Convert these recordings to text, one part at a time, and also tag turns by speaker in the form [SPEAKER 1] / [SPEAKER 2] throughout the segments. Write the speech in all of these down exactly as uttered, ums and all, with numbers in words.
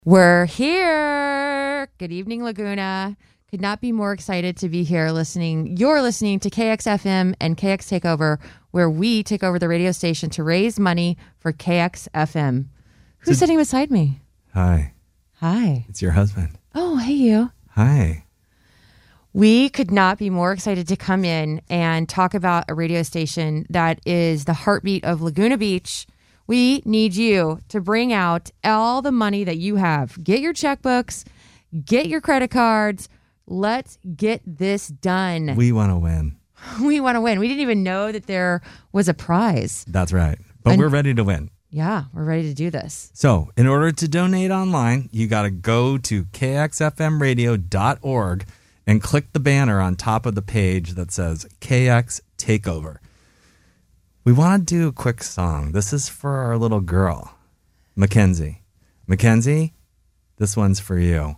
[SPEAKER 1] We're here. Good evening, Laguna. Could not be more excited to be here listening. You're listening to K X F M and K X Takeover, where we take over the radio station to raise money for K X F M. Who's so, sitting beside me?
[SPEAKER 2] Hi.
[SPEAKER 1] Hi.
[SPEAKER 2] It's your husband.
[SPEAKER 1] Oh, hey, you.
[SPEAKER 2] Hi.
[SPEAKER 1] We could not be more excited to come in and talk about a radio station that is the heartbeat of Laguna Beach. We need you to bring out all the money that you have. Get your checkbooks, get your credit cards. Let's get this done.
[SPEAKER 2] We want to win.
[SPEAKER 1] We want to win. We didn't even know that there was a prize.
[SPEAKER 2] That's right. But and, we're ready to win.
[SPEAKER 1] Yeah, we're ready to do this.
[SPEAKER 2] So in order to donate online, you got to go to K X F M radio dot org and click the banner on top of the page that says K X Takeover. We want to do a quick song. This is for our little girl, Mackenzie. Mackenzie, this one's for you.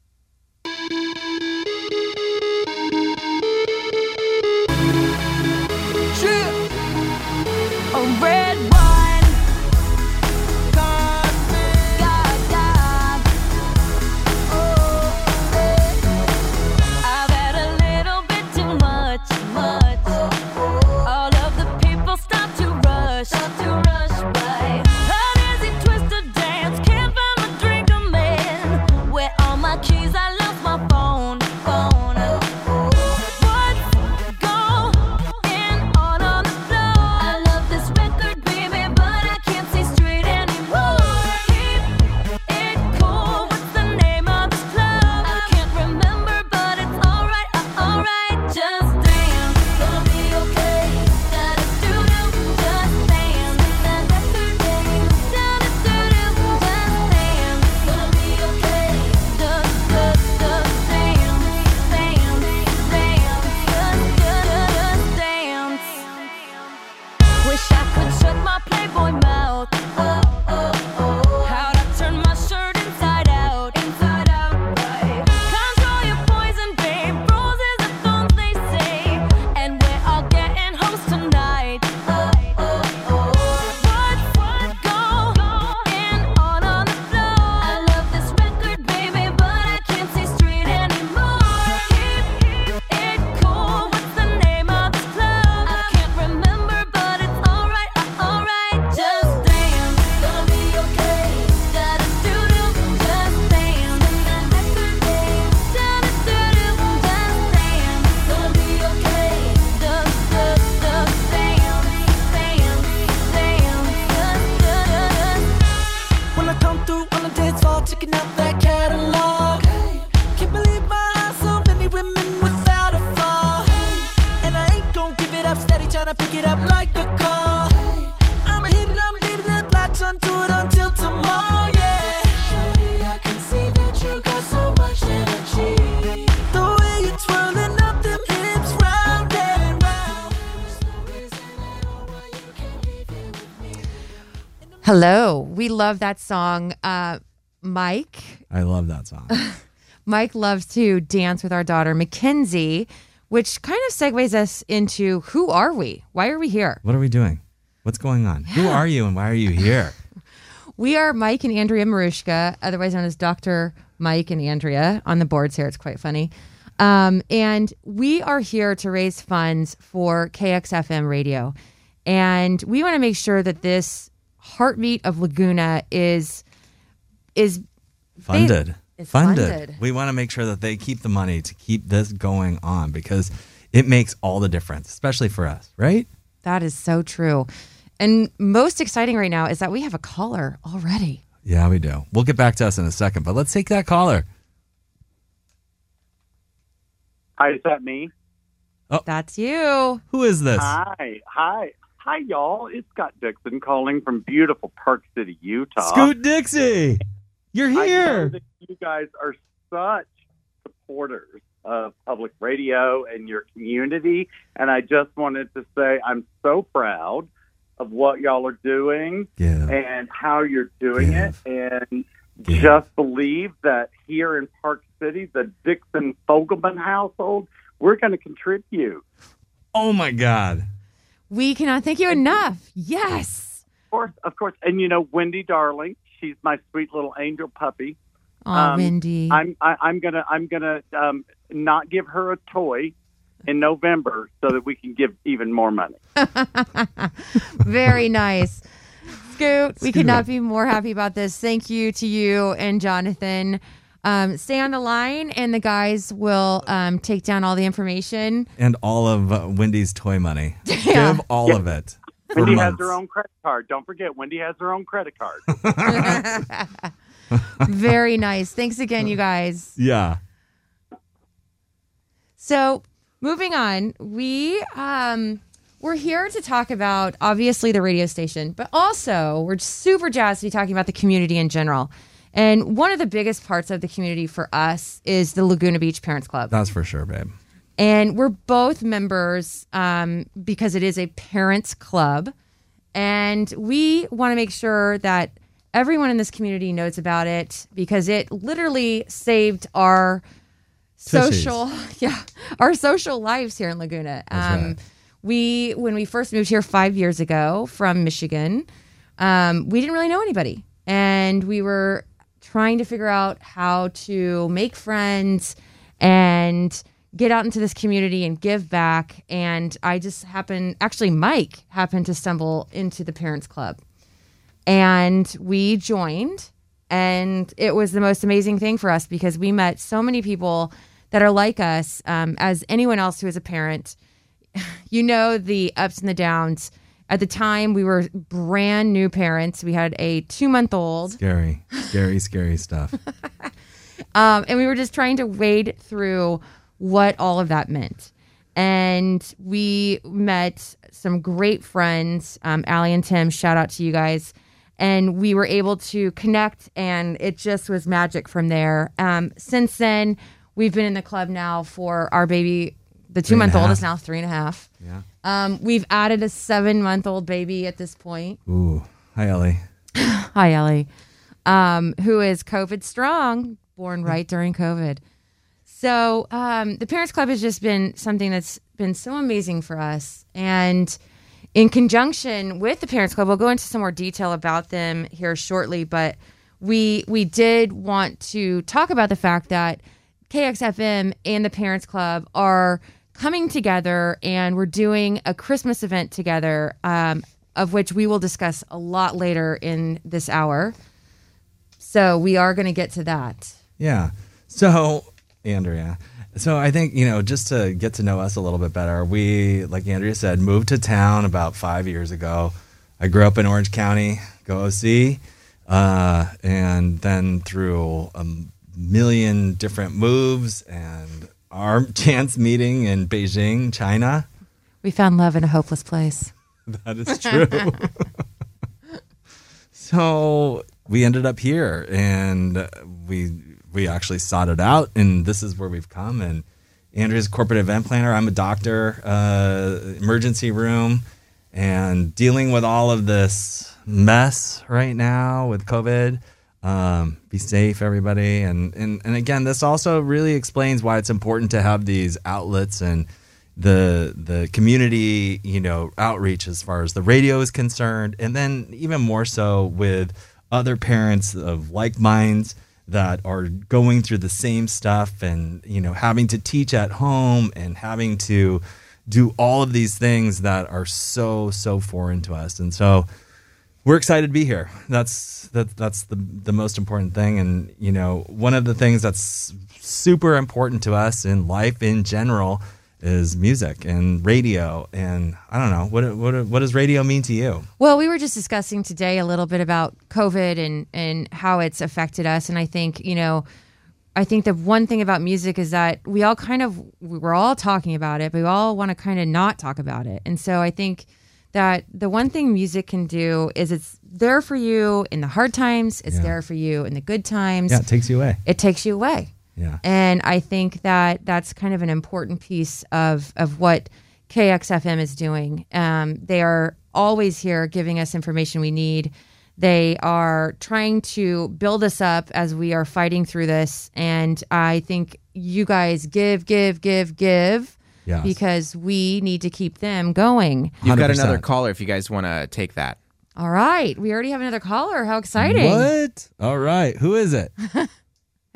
[SPEAKER 1] Hello. We love that song. Uh, Mike.
[SPEAKER 2] I love that song.
[SPEAKER 1] Mike loves to dance with our daughter, Mackenzie, which kind of segues us into who are we? Why are we here?
[SPEAKER 2] What are we doing? What's going on? Yeah. Who are you and why are you here?
[SPEAKER 1] We are Mike and Andrea Marushka, otherwise known as Doctor Mike and Andrea on the boards here. It's quite funny. Um, and we are here to raise funds for K X F M radio. And we want to make sure that this heartbeat of Laguna is is
[SPEAKER 2] funded.
[SPEAKER 1] Is
[SPEAKER 2] funded.
[SPEAKER 1] funded.
[SPEAKER 2] We want to make sure that they keep the money to keep this going on because it makes all the difference, especially for us, right?
[SPEAKER 1] That is so true. And most exciting right now is that we have a caller already.
[SPEAKER 2] Yeah, we do. We'll get back to us in a second, but let's take that caller.
[SPEAKER 3] Hi, is that me?
[SPEAKER 2] Oh,
[SPEAKER 1] that's you.
[SPEAKER 2] Who is this?
[SPEAKER 3] Hi, hi. Hi, y'all. It's Scott Dixon calling from beautiful Park City, Utah.
[SPEAKER 2] Scoot Dixie, you're here.
[SPEAKER 3] I know that you guys are such supporters of public radio and your community, and I just wanted to say I'm so proud of what y'all are doing
[SPEAKER 2] Give.
[SPEAKER 3] and how you're doing
[SPEAKER 2] Give.
[SPEAKER 3] it, and
[SPEAKER 2] Give.
[SPEAKER 3] just believe that here in Park City, the Dixon Fogelman household, we're going to contribute.
[SPEAKER 2] Oh, my God.
[SPEAKER 1] We cannot thank you enough. Yes.
[SPEAKER 3] Of course, of course. And, you know, Wendy Darling, she's my sweet little angel puppy.
[SPEAKER 1] Oh,
[SPEAKER 3] Um,
[SPEAKER 1] Wendy.
[SPEAKER 3] I'm I, I'm gonna I'm gonna um, not give her a toy in November so that we can give even more money.
[SPEAKER 1] Very nice. Scoot, we could
[SPEAKER 2] Scoot.
[SPEAKER 1] not be more happy about this. Thank you to you and Jonathan. Um, stay on the line, and the guys will um, take down all the information.
[SPEAKER 2] And all of uh, Wendy's toy money.
[SPEAKER 1] Yeah.
[SPEAKER 2] Give all
[SPEAKER 3] Yeah.
[SPEAKER 2] of it. For
[SPEAKER 3] Wendy has
[SPEAKER 2] months.
[SPEAKER 3] her own credit card. Don't forget, Wendy has her own credit card.
[SPEAKER 1] Very nice. Thanks again, you guys.
[SPEAKER 2] Yeah.
[SPEAKER 1] So, moving on, we um, we're here to talk about obviously the radio station, but also we're super jazzed to be talking about the community in general. And one of the biggest parts of the community for us is the Laguna Beach Parents Club.
[SPEAKER 2] That's for sure, babe.
[SPEAKER 1] And we're both members um, because it is a parents club. And we want to make sure that everyone in this community knows about it because it literally saved our
[SPEAKER 2] Tushies.
[SPEAKER 1] social, yeah, our social lives here in Laguna.
[SPEAKER 2] That's
[SPEAKER 1] Um,
[SPEAKER 2] right.
[SPEAKER 1] We, when we first moved here five years ago from Michigan, um, we didn't really know anybody. And we were trying to figure out how to make friends and get out into this community and give back. And I just happened, actually, Mike happened to stumble into the Parents Club. And we joined, and it was the most amazing thing for us because we met so many people that are like us, um, as anyone else who is a parent. You know, the ups and the downs. At the time, we were brand new parents. We had a two-month-old.
[SPEAKER 2] Scary, scary, scary stuff.
[SPEAKER 1] Um, and we were just trying to wade through what all of that meant. And we met some great friends, um, Allie and Tim, shout out to you guys. And we were able to connect, and it just was magic from there. Um, since then, we've been in the club now for our baby. The
[SPEAKER 2] Three and a
[SPEAKER 1] two-month-old
[SPEAKER 2] half.
[SPEAKER 1] is now three and a half.
[SPEAKER 2] Yeah.
[SPEAKER 1] Um, we've added a seven-month-old baby at this point.
[SPEAKER 2] Ooh. Hi, Ellie.
[SPEAKER 1] Hi, Ellie, um, who is COVID strong, born right during COVID. So um, the Parents Club has just been something that's been so amazing for us. And in conjunction with the Parents Club, we'll go into some more detail about them here shortly, but we we did want to talk about the fact that K X F M and the Parents Club are coming together, and we're doing a Christmas event together, um, of which we will discuss a lot later in this hour. So we are going to get to that.
[SPEAKER 2] Yeah. So, Andrea, so I think, you know, just to get to know us a little bit better, we, like Andrea said, moved to town about five years ago. I grew up in Orange County, go O C, uh, and then through a million different moves and our chance meeting in Beijing, China.
[SPEAKER 1] We found love in a hopeless place.
[SPEAKER 2] That is true. So we ended up here, and we we actually sought it out, and this is where we've come. And Andrea's a corporate event planner. I'm a doctor, uh, emergency room, and dealing with all of this mess right now with COVID. Um, be safe, everybody. And, and, and again, this also really explains why it's important to have these outlets and the the community, you know, outreach as far as the radio is concerned, and then even more so with other parents of like minds that are going through the same stuff, and you know, having to teach at home and having to do all of these things that are so so foreign to us. And so we're excited to be here. That's that that's the the most important thing. And you know, one of the things that's super important to us in life in general is music and radio. And I don't know, what what what does radio mean to you?
[SPEAKER 1] Well, we were just discussing today a little bit about COVID and, and how it's affected us. And I think, you know, I think the one thing about music is that we all kind of, we're all talking about it, but we all want to kind of not talk about it. And so I think that the one thing music can do is it's there for you in the hard times. It's
[SPEAKER 2] Yeah.
[SPEAKER 1] there for you in the good times.
[SPEAKER 2] Yeah, it takes you away.
[SPEAKER 1] It takes you away.
[SPEAKER 2] Yeah.
[SPEAKER 1] And I think that that's kind of an important piece of, of what K X F M is doing. Um, they are always here giving us information we need. They are trying to build us up as we are fighting through this. And I think you guys give, give, give, give,
[SPEAKER 2] Yes.
[SPEAKER 1] because we need to keep them going.
[SPEAKER 4] You've got
[SPEAKER 2] one hundred percent.
[SPEAKER 4] another caller if you guys want to take that.
[SPEAKER 1] All right. We already have another caller. How exciting.
[SPEAKER 2] What? All right. Who is it?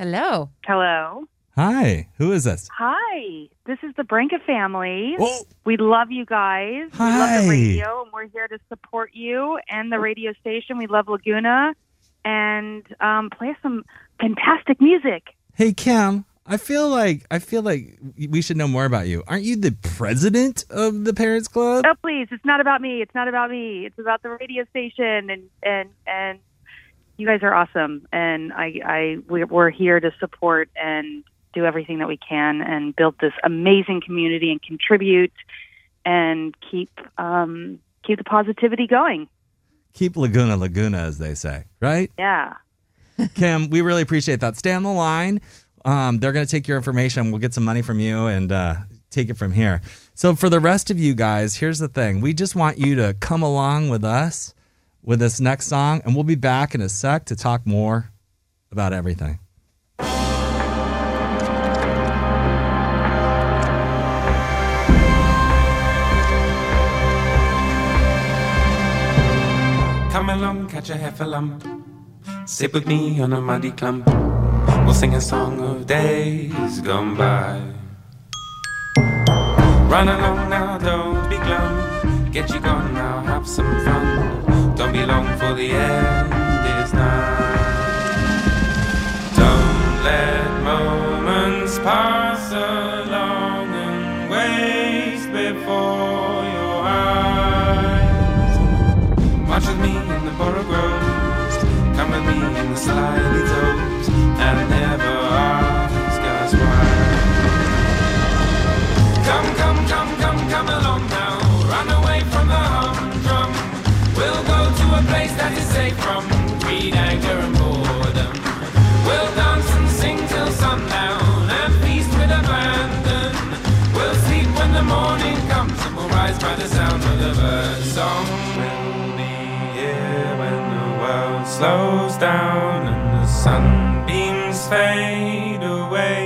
[SPEAKER 1] Hello.
[SPEAKER 5] Hello.
[SPEAKER 2] Hi. Who is this?
[SPEAKER 5] Hi. This is the Branca family.
[SPEAKER 2] Oh.
[SPEAKER 5] We love you guys.
[SPEAKER 2] Hi.
[SPEAKER 5] We love the radio, and we're here to support you and the radio station. We love Laguna and um, play some fantastic music.
[SPEAKER 2] Hey, Kim. I feel like I feel like we should know more about you. Aren't you the president of the Parents Club?
[SPEAKER 5] Oh, please. It's not about me. It's not about me. It's about the radio station, and and, and you guys are awesome. And I, I we're here to support and do everything that we can and build this amazing community and contribute and keep um, keep the positivity going.
[SPEAKER 2] Keep Laguna Laguna, as they say, right?
[SPEAKER 5] Yeah.
[SPEAKER 2] Kim, we really appreciate that. Stay on the line. Um, they're going to take your information. We'll get some money from you and uh, take it from here. So for the rest of you guys, here's the thing. We just want you to come along with us with this next song, and we'll be back in a sec to talk more about everything.
[SPEAKER 6] Come along, catch a heffalump. Sit with me on a muddy clump. We'll sing a song of days gone by. Run along now, don't be glum. Get you gone now, have some fun. Don't be long for the end is nigh. Don't let moments pass along and waste before your eyes. March with me in the borough groves. Come with me in the slidey toes. And never ask us why. Come, come, come, come, come along now. Run away from the humdrum. We'll go to a place that is safe from greed, anger and boredom. We'll dance and sing till sundown and feast with abandon. We'll sleep when the morning comes and we'll rise by the sound of the bird song. We'll be here when the world slows down and the sunbeams fade away,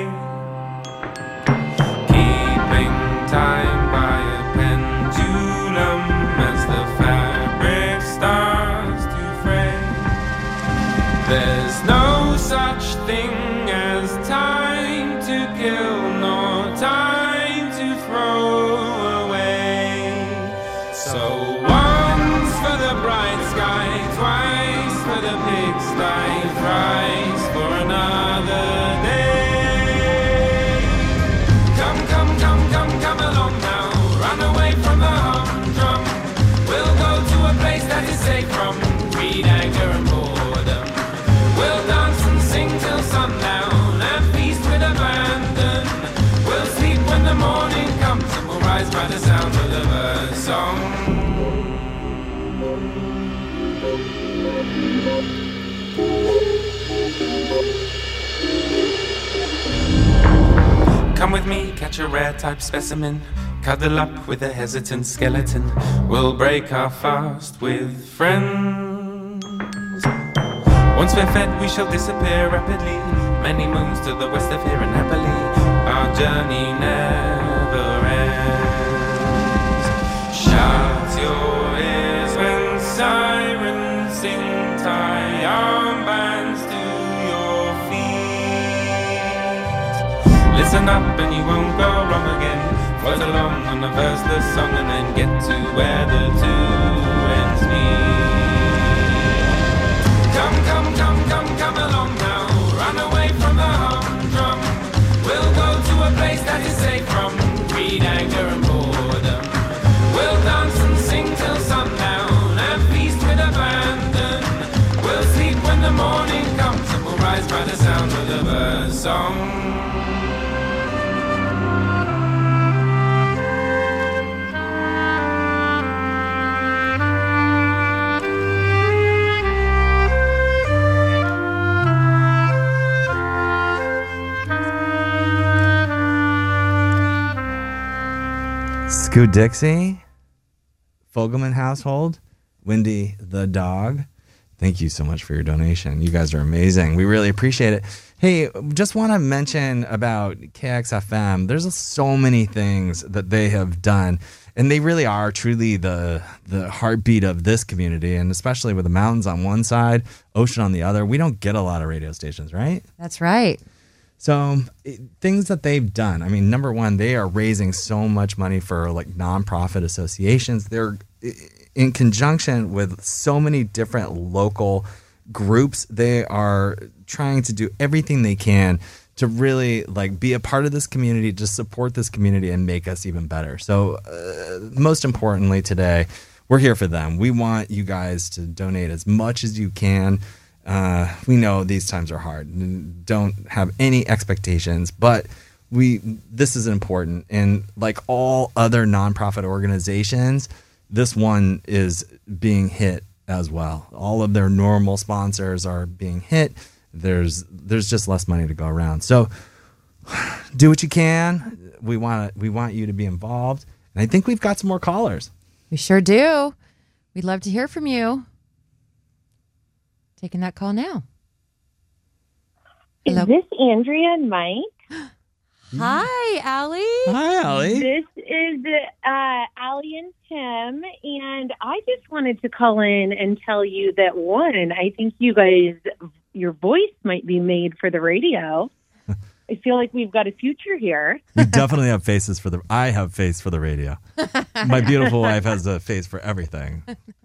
[SPEAKER 6] keeping time by a pendulum as the fabric starts to fray. There's no such thing as time to kill nor time to throw away. So once for the bright sky, twice for the pigsty, thrice for another day. Come, come, come, come, come along now. Run away from the humdrum. We'll go to a place that is safe from greed, anger and boredom. We'll dance and sing till sundown and feast with abandon. We'll sleep when the morning comes and we'll rise by the sound of the bird song. Come with me, catch a rare type specimen. Cuddle up with a hesitant skeleton. We'll break our fast with friends. Once we're fed, we shall disappear rapidly. Many moons to the west of here and happily. Our journey never ends. Shut your ears when sirens sing. Tie armbands to your feet. Listen up and you won't go wrong again. Float along on the verseless song and then get to where the two ends meet. Come, come, come, come, come along now. Run away from the humdrum. We'll go to a place that is safe from greed, anger and boredom. We'll dance and sing till sundown and feast with abandon. We'll sleep when the morning comes and we'll rise by the sound of the bird song.
[SPEAKER 2] Scoot Dixie, Fogelman household, Wendy the dog. Thank you so much for your donation. You guys are amazing. We really appreciate it. Hey, just want to mention about K X F M. There's so many things that they have done. and they really are truly the the heartbeat of this community, and especially with the mountains on one side, ocean on the other. We don't get a lot of radio stations, right?
[SPEAKER 1] That's right.
[SPEAKER 2] So it, things that they've done. I mean, number one, they are raising so much money for like nonprofit associations. They're in conjunction with so many different local groups. They are trying to do everything they can to really like be a part of this community, to support this community and make us even better. So uh, most importantly today, we're here for them. We want you guys to donate as much as you can. Uh, we know these times are hard. Don't have any expectations, but we this is important. And like all other nonprofit organizations, this one is being hit as well. All of their normal sponsors are being hit. There's there's just less money to go around. So do what you can. We want we want you to be involved. And I think we've got some more callers.
[SPEAKER 1] We sure do. We'd love to hear from you. Taking that call now. Hello.
[SPEAKER 7] Is this Andrea and Mike?
[SPEAKER 1] Hi, Allie.
[SPEAKER 2] Hi, Allie.
[SPEAKER 7] This is uh, Allie and Tim, and I just wanted to call in and tell you that, one, I think you guys, your voice might be made for the radio. I feel like we've got a future here.
[SPEAKER 2] We definitely have faces for the, I have face for the radio. My beautiful wife has a face for everything.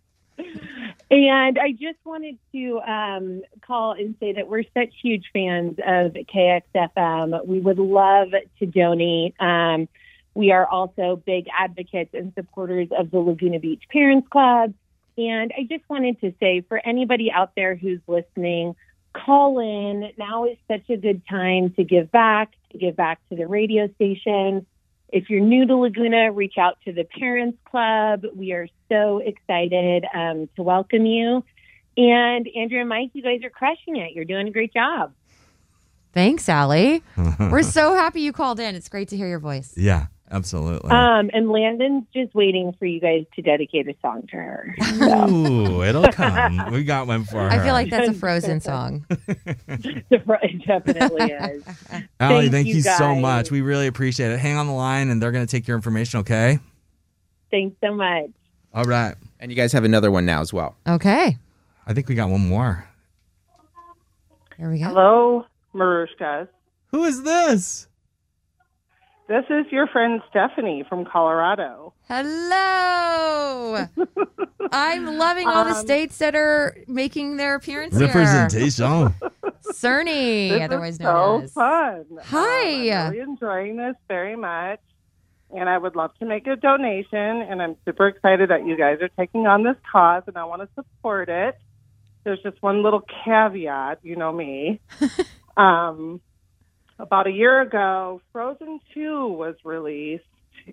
[SPEAKER 7] And I just wanted to um, call and say that we're such huge fans of K X F M. We would love to donate. Um, we are also big advocates and supporters of the Laguna Beach Parents Club. And I just wanted to say, for anybody out there who's listening, call in. Now is such a good time to give back, to give back to the radio station. If you're new to Laguna, reach out to the Parents Club. We are so excited um, to welcome you. And Andrea and Mike, you guys are crushing it. You're doing a great job.
[SPEAKER 1] Thanks, Allie. We're so happy you called in. It's great to hear your voice.
[SPEAKER 2] Yeah, absolutely.
[SPEAKER 7] Um, and Landon's just waiting for you guys to dedicate a song to her. So.
[SPEAKER 2] Ooh, it'll come. We got one for her.
[SPEAKER 1] I feel like that's a Frozen song.
[SPEAKER 7] It definitely is.
[SPEAKER 2] Allie,
[SPEAKER 7] Thank
[SPEAKER 2] thank
[SPEAKER 7] you
[SPEAKER 2] you so
[SPEAKER 7] guys.
[SPEAKER 2] much. We really appreciate it. Hang on the line, and they're going to take your information, okay?
[SPEAKER 7] Thanks so much.
[SPEAKER 2] All right.
[SPEAKER 4] And you guys have another one now as well.
[SPEAKER 1] Okay.
[SPEAKER 2] I think we got one more.
[SPEAKER 1] Here we go.
[SPEAKER 8] Hello, Marushkas.
[SPEAKER 2] Who is this?
[SPEAKER 8] This is your friend Stephanie from Colorado.
[SPEAKER 1] Hello. I'm loving all the
[SPEAKER 8] Um,
[SPEAKER 1] states that are making their appearance here.
[SPEAKER 2] Representation.
[SPEAKER 1] Cerny,
[SPEAKER 8] This
[SPEAKER 1] otherwise
[SPEAKER 8] is
[SPEAKER 1] known
[SPEAKER 8] so
[SPEAKER 1] as.
[SPEAKER 8] fun.
[SPEAKER 1] Hi.
[SPEAKER 8] Um, I'm really enjoying this very much, and I would love to make a donation, and I'm super excited that you guys are taking on this cause, and I want to support it. There's just one little caveat, you know me. um, about a year ago, Frozen two was released,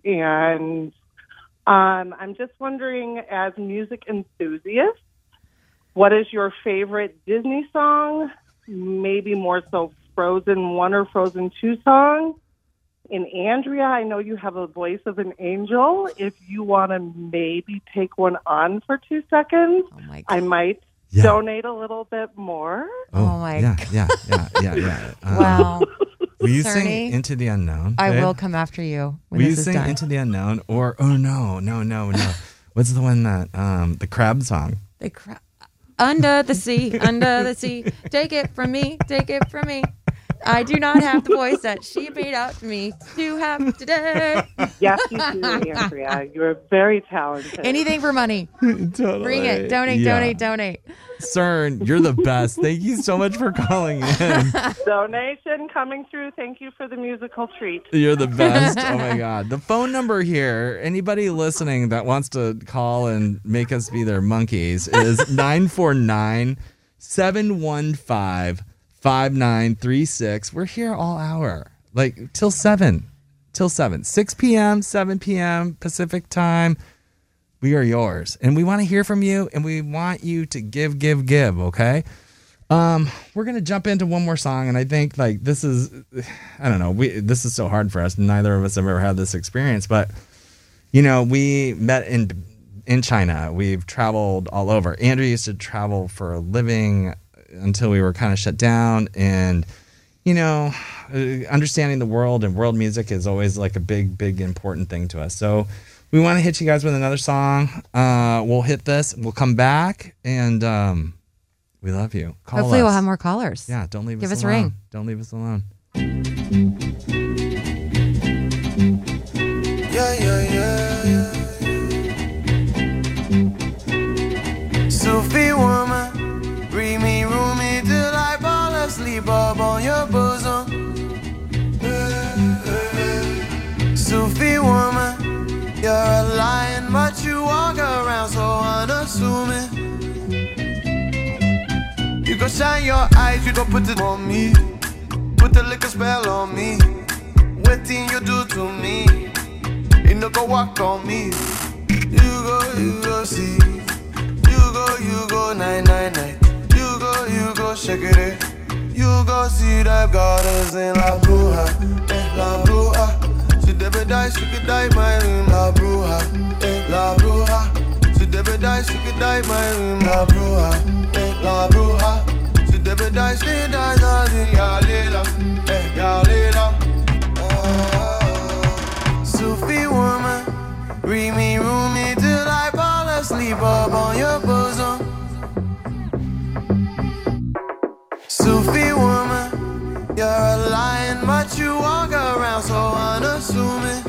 [SPEAKER 8] and um, I'm just wondering, as music enthusiasts, what is your favorite Disney song? Maybe more so Frozen one or Frozen two song. And Andrea, I know you have a voice of an angel. If you want to maybe take one on for two seconds,
[SPEAKER 1] Oh my
[SPEAKER 8] I
[SPEAKER 1] God.
[SPEAKER 8] might
[SPEAKER 2] Yeah.
[SPEAKER 8] donate a little bit more.
[SPEAKER 1] Oh, my
[SPEAKER 2] yeah,
[SPEAKER 1] God.
[SPEAKER 2] yeah, yeah, yeah, yeah. Uh,
[SPEAKER 1] Wow.
[SPEAKER 2] Will you
[SPEAKER 1] Cerny,
[SPEAKER 2] sing Into the Unknown?
[SPEAKER 1] I
[SPEAKER 2] babe?
[SPEAKER 1] will come after you when
[SPEAKER 2] Will you
[SPEAKER 1] this is
[SPEAKER 2] sing
[SPEAKER 1] done.
[SPEAKER 2] Into the Unknown? Or, oh, no, no, no, no. What's the one that, um, the crab song?
[SPEAKER 1] The cra- under the sea, under the sea. Take it from me, take it from me. I do not have the voice that she made out to me to have today.
[SPEAKER 8] Yes, you do, Andrea. You're very talented.
[SPEAKER 1] Anything for money.
[SPEAKER 2] Totally.
[SPEAKER 1] Bring it. Donate,
[SPEAKER 2] Yeah.
[SPEAKER 1] donate, donate.
[SPEAKER 2] CERN, you're the best. Thank you so much for calling in.
[SPEAKER 8] Donation coming through. Thank you for the musical treat.
[SPEAKER 2] You're the best. Oh my God. The phone number here, anybody listening that wants to call and make us be their monkeys, is nine four nine, seven one five, five nine three six. We're here all hour, like till seven, till seven, six p.m., seven p.m. Pacific time. We are yours, and we want to hear from you, and we want you to give, give, give. Okay. Um, we're gonna jump into one more song, and I think like this is, I don't know, we this is so hard for us. Neither of us have ever had this experience, but you know, we met in in China. We've traveled all over. Andrew used to travel for a living until we were kind of shut down, and you know, uh, understanding the world and world music is always like a big, big important thing to us. So we want to hit you guys with another song. Uh, we'll hit this. We'll come back, and um, we love you. Call
[SPEAKER 1] Hopefully
[SPEAKER 2] us.
[SPEAKER 1] we'll have more callers.
[SPEAKER 2] Yeah, don't leave
[SPEAKER 1] Give
[SPEAKER 2] us
[SPEAKER 1] us a
[SPEAKER 2] alone.
[SPEAKER 1] ring.
[SPEAKER 2] Don't leave us alone.
[SPEAKER 9] Yeah, yeah, yeah, yeah. Sophie woman, read me, room me till I fall asleep up on your bosom. Sophie woman, you're a lion, but you walk around so unassuming. You go shine your eyes, you don't put it on me. Put the liquor spell on me. What thing you do to me? You no go walk on me. You go, you go see. You go, you go nine nine nine. You go, you go shake it. You go see the goddess in La Bruja, eh, La Bruja. She never die, she could die my room, La Bruja, eh, La Bruja. She never die, she could die my room, La Bruja, eh, La Bruja. She never die, she dies all in ya later, eh, ya later. Sophie woman, read me, room me till I fall asleep up on your bosom. Sophie woman, you're a lion, but you walk around so unassuming.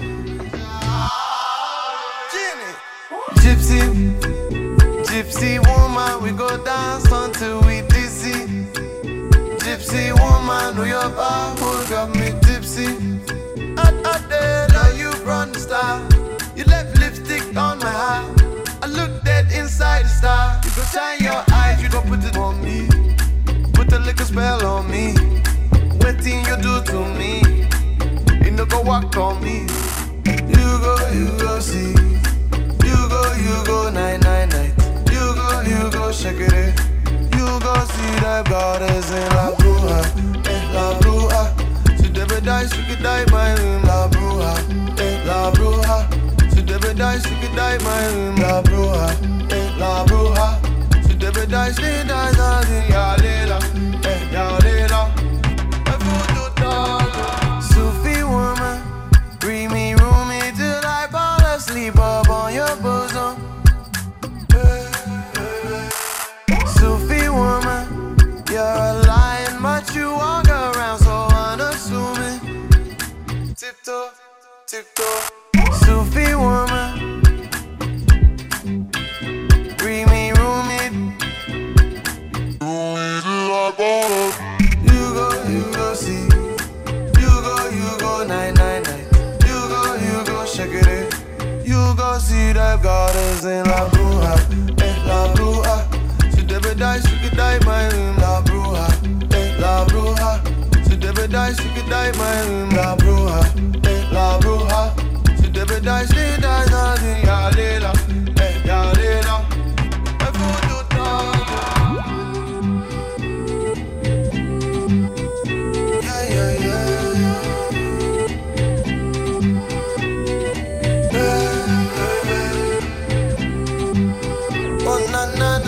[SPEAKER 9] Jenny, gypsy, gypsy woman, we go dance until we dizzy. Gypsy woman, do your power got me tipsy. Out, out there, now you run the star. You left lipstick on my heart. I look dead inside the star. You go shine your eyes, you don't put it on me. Put the liquor spell on me. What thing you do to me? You no go walk on me. You go, you go see. You go, you go nine nine nine. You go, you go shake it. You go see the goddess in La Bruja, eh, La Bruja. She never die, she could die my room, La Bruja, eh, La Bruja. She never die, she could die my room, La Bruja, eh, La Bruja. She never die, she dies all in ya later, eh, ya later. Sophie woman, read me, room me till I fall asleep up on your bosom. Sophie woman, you're a lion, but you walk around so unassuming. Tiptoe, tiptoe. Sophie woman, read me, room me. You go, you go see. You go, you go nine nine nine. You go, you go shake it. You go see the goddess in La Bruja, eh, La Bruja. She never die, she could die my room, La Bruja, eh, La Bruja. She never die, she could die my room, La Bruja, eh, La Bruja. She never die, she dies all in ya later, eh, ya later. I put you down. Yeah, yeah, yeah, yeah. Yeah, yeah, yeah. Oh, na, na,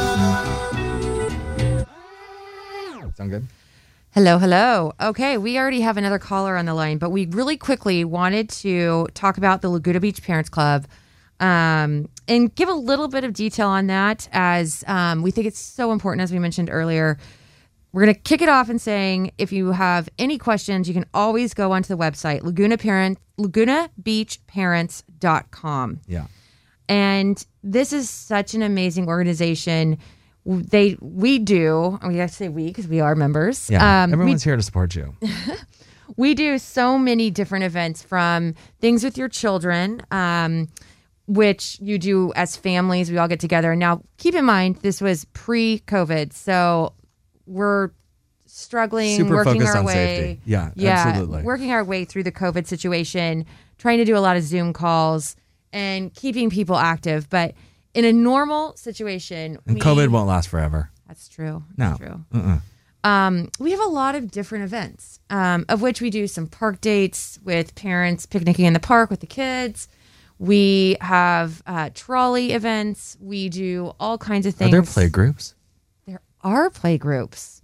[SPEAKER 9] na.
[SPEAKER 2] Sound good?
[SPEAKER 1] Hello, hello. Okay, we already have another caller on the line, but we really quickly wanted to talk about the Laguna Beach Parents Club um, and give a little bit of detail on that, as um, we think it's so important, as we mentioned earlier. We're going to kick it off in saying, if you have any questions, you can always go onto the website, Laguna Parent, Laguna Beach Parents dot com.
[SPEAKER 2] Yeah.
[SPEAKER 1] And this is such an amazing organization. They, we do, we have to say we because we are members.
[SPEAKER 2] Yeah.
[SPEAKER 1] Um,
[SPEAKER 2] Everyone's
[SPEAKER 1] we,
[SPEAKER 2] here to support you.
[SPEAKER 1] we do so many different events, from things with your children, um, which you do as families. We all get together. Now, keep in mind, this was pre-COVID, so we're struggling,
[SPEAKER 2] Super
[SPEAKER 1] working
[SPEAKER 2] focused
[SPEAKER 1] our
[SPEAKER 2] on
[SPEAKER 1] way.
[SPEAKER 2] safety. Yeah,
[SPEAKER 1] yeah,
[SPEAKER 2] absolutely.
[SPEAKER 1] working our way through the COVID situation, trying to do a lot of Zoom calls and keeping people active. But in a normal situation,
[SPEAKER 2] And
[SPEAKER 1] we,
[SPEAKER 2] COVID won't last forever.
[SPEAKER 1] That's true.
[SPEAKER 2] No.
[SPEAKER 1] That's true.
[SPEAKER 2] Uh-uh.
[SPEAKER 1] Um, we have a lot of different events, um, of which we do some park dates with parents picnicking in the park with the kids. We have uh, trolley events. We do all kinds of
[SPEAKER 2] Are
[SPEAKER 1] things.
[SPEAKER 2] there play groups?
[SPEAKER 1] There are play groups.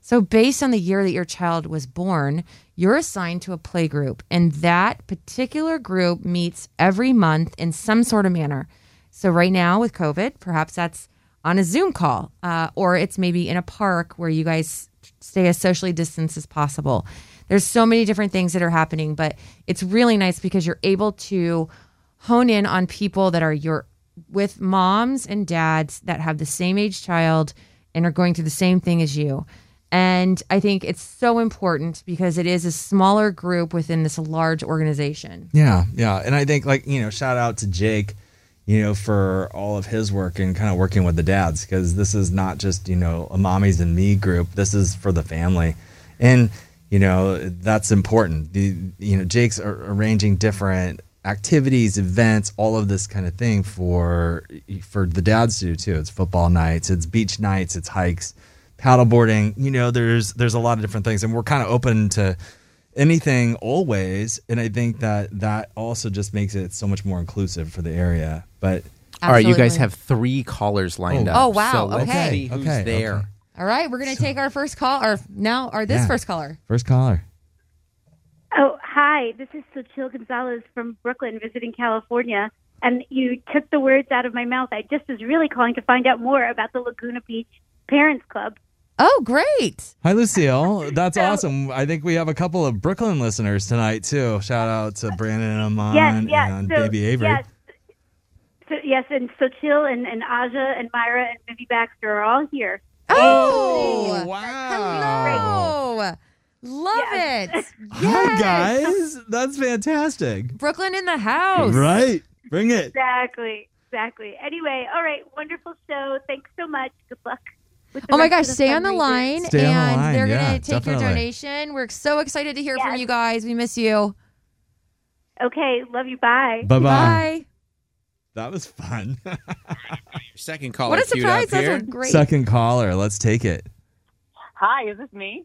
[SPEAKER 1] So based on the year that your child was born, you're assigned to a play group, and that particular group meets every month in some sort of manner. So right now with COVID, perhaps that's on a Zoom call, uh, or it's maybe in a park where you guys stay as socially distanced as possible. There's so many different things that are happening, but it's really nice because you're able to hone in on people that are your with moms and dads that have the same age child and are going through the same thing as you. And I think it's so important because it is a smaller group within this large organization.
[SPEAKER 2] Yeah, yeah. And I think, like, you know, shout out to Jake, you know, for all of his work and kind of working with the dads, because this is not just, you know, a mommies and me group. This is for the family. And, you know, that's important. The, you know, Jake's arranging different activities, events, all of this kind of thing for for the dads to do too. It's football nights, it's beach nights, it's hikes, paddleboarding. You know, there's there's a lot of different things, and we're kind of open to anything always. And I think that that also just makes it so much more inclusive for the area. But
[SPEAKER 4] Absolutely. All right, you guys have three callers lined
[SPEAKER 1] oh.
[SPEAKER 4] up.
[SPEAKER 1] Oh wow!
[SPEAKER 4] So let's
[SPEAKER 1] okay,
[SPEAKER 4] see who's
[SPEAKER 2] okay,
[SPEAKER 4] there.
[SPEAKER 2] Okay.
[SPEAKER 1] All right, we're gonna take our first call, or now, or this
[SPEAKER 2] Yeah.
[SPEAKER 1] first caller.
[SPEAKER 2] First caller.
[SPEAKER 10] Oh, hi. This is Sochil Gonzalez from Brooklyn visiting California. And you took the words out of my mouth. I just was really calling to find out more about the Laguna Beach Parents Club.
[SPEAKER 1] Oh, great.
[SPEAKER 2] Hi, Lucille. That's
[SPEAKER 10] So-
[SPEAKER 2] awesome. I think we have a couple of Brooklyn listeners tonight, too. Shout out to Brandon and Amon
[SPEAKER 10] Yes, yes.
[SPEAKER 2] and
[SPEAKER 10] So,
[SPEAKER 2] Baby Avery.
[SPEAKER 10] Yes, so, yes and Sochil and, and Aja and Myra and Vivi Baxter are all here.
[SPEAKER 1] Oh,
[SPEAKER 2] wow.
[SPEAKER 1] Hello. Love
[SPEAKER 10] Yes.
[SPEAKER 1] it.
[SPEAKER 2] Hi,
[SPEAKER 1] Yes.
[SPEAKER 2] guys. That's fantastic.
[SPEAKER 1] Brooklyn in the house.
[SPEAKER 2] Right. Bring it.
[SPEAKER 10] Exactly, exactly. Anyway, all right, wonderful show. Thanks so much. Good luck with the
[SPEAKER 1] Oh my
[SPEAKER 10] rest
[SPEAKER 1] gosh,
[SPEAKER 10] of the
[SPEAKER 1] stay on the
[SPEAKER 10] fundraisers.
[SPEAKER 1] line,
[SPEAKER 2] Stay on the
[SPEAKER 1] and
[SPEAKER 2] line,
[SPEAKER 1] they're
[SPEAKER 2] yeah,
[SPEAKER 1] going to take
[SPEAKER 2] definitely.
[SPEAKER 1] your donation. We're so excited to hear from
[SPEAKER 10] Yes.
[SPEAKER 1] you guys. We miss you.
[SPEAKER 10] Okay, love you. Bye.
[SPEAKER 2] Bye-bye.
[SPEAKER 1] Bye.
[SPEAKER 2] That was fun.
[SPEAKER 4] Second caller
[SPEAKER 1] What a
[SPEAKER 4] queued
[SPEAKER 1] surprise.
[SPEAKER 4] up
[SPEAKER 1] That's
[SPEAKER 4] here.
[SPEAKER 1] a great.
[SPEAKER 2] Second caller. Let's take it.
[SPEAKER 11] Hi, is this me?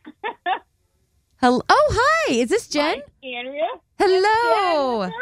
[SPEAKER 1] Hello. Oh, hi. Is this Jen?
[SPEAKER 11] Hi, Andrea?
[SPEAKER 1] Hello.
[SPEAKER 11] Jen,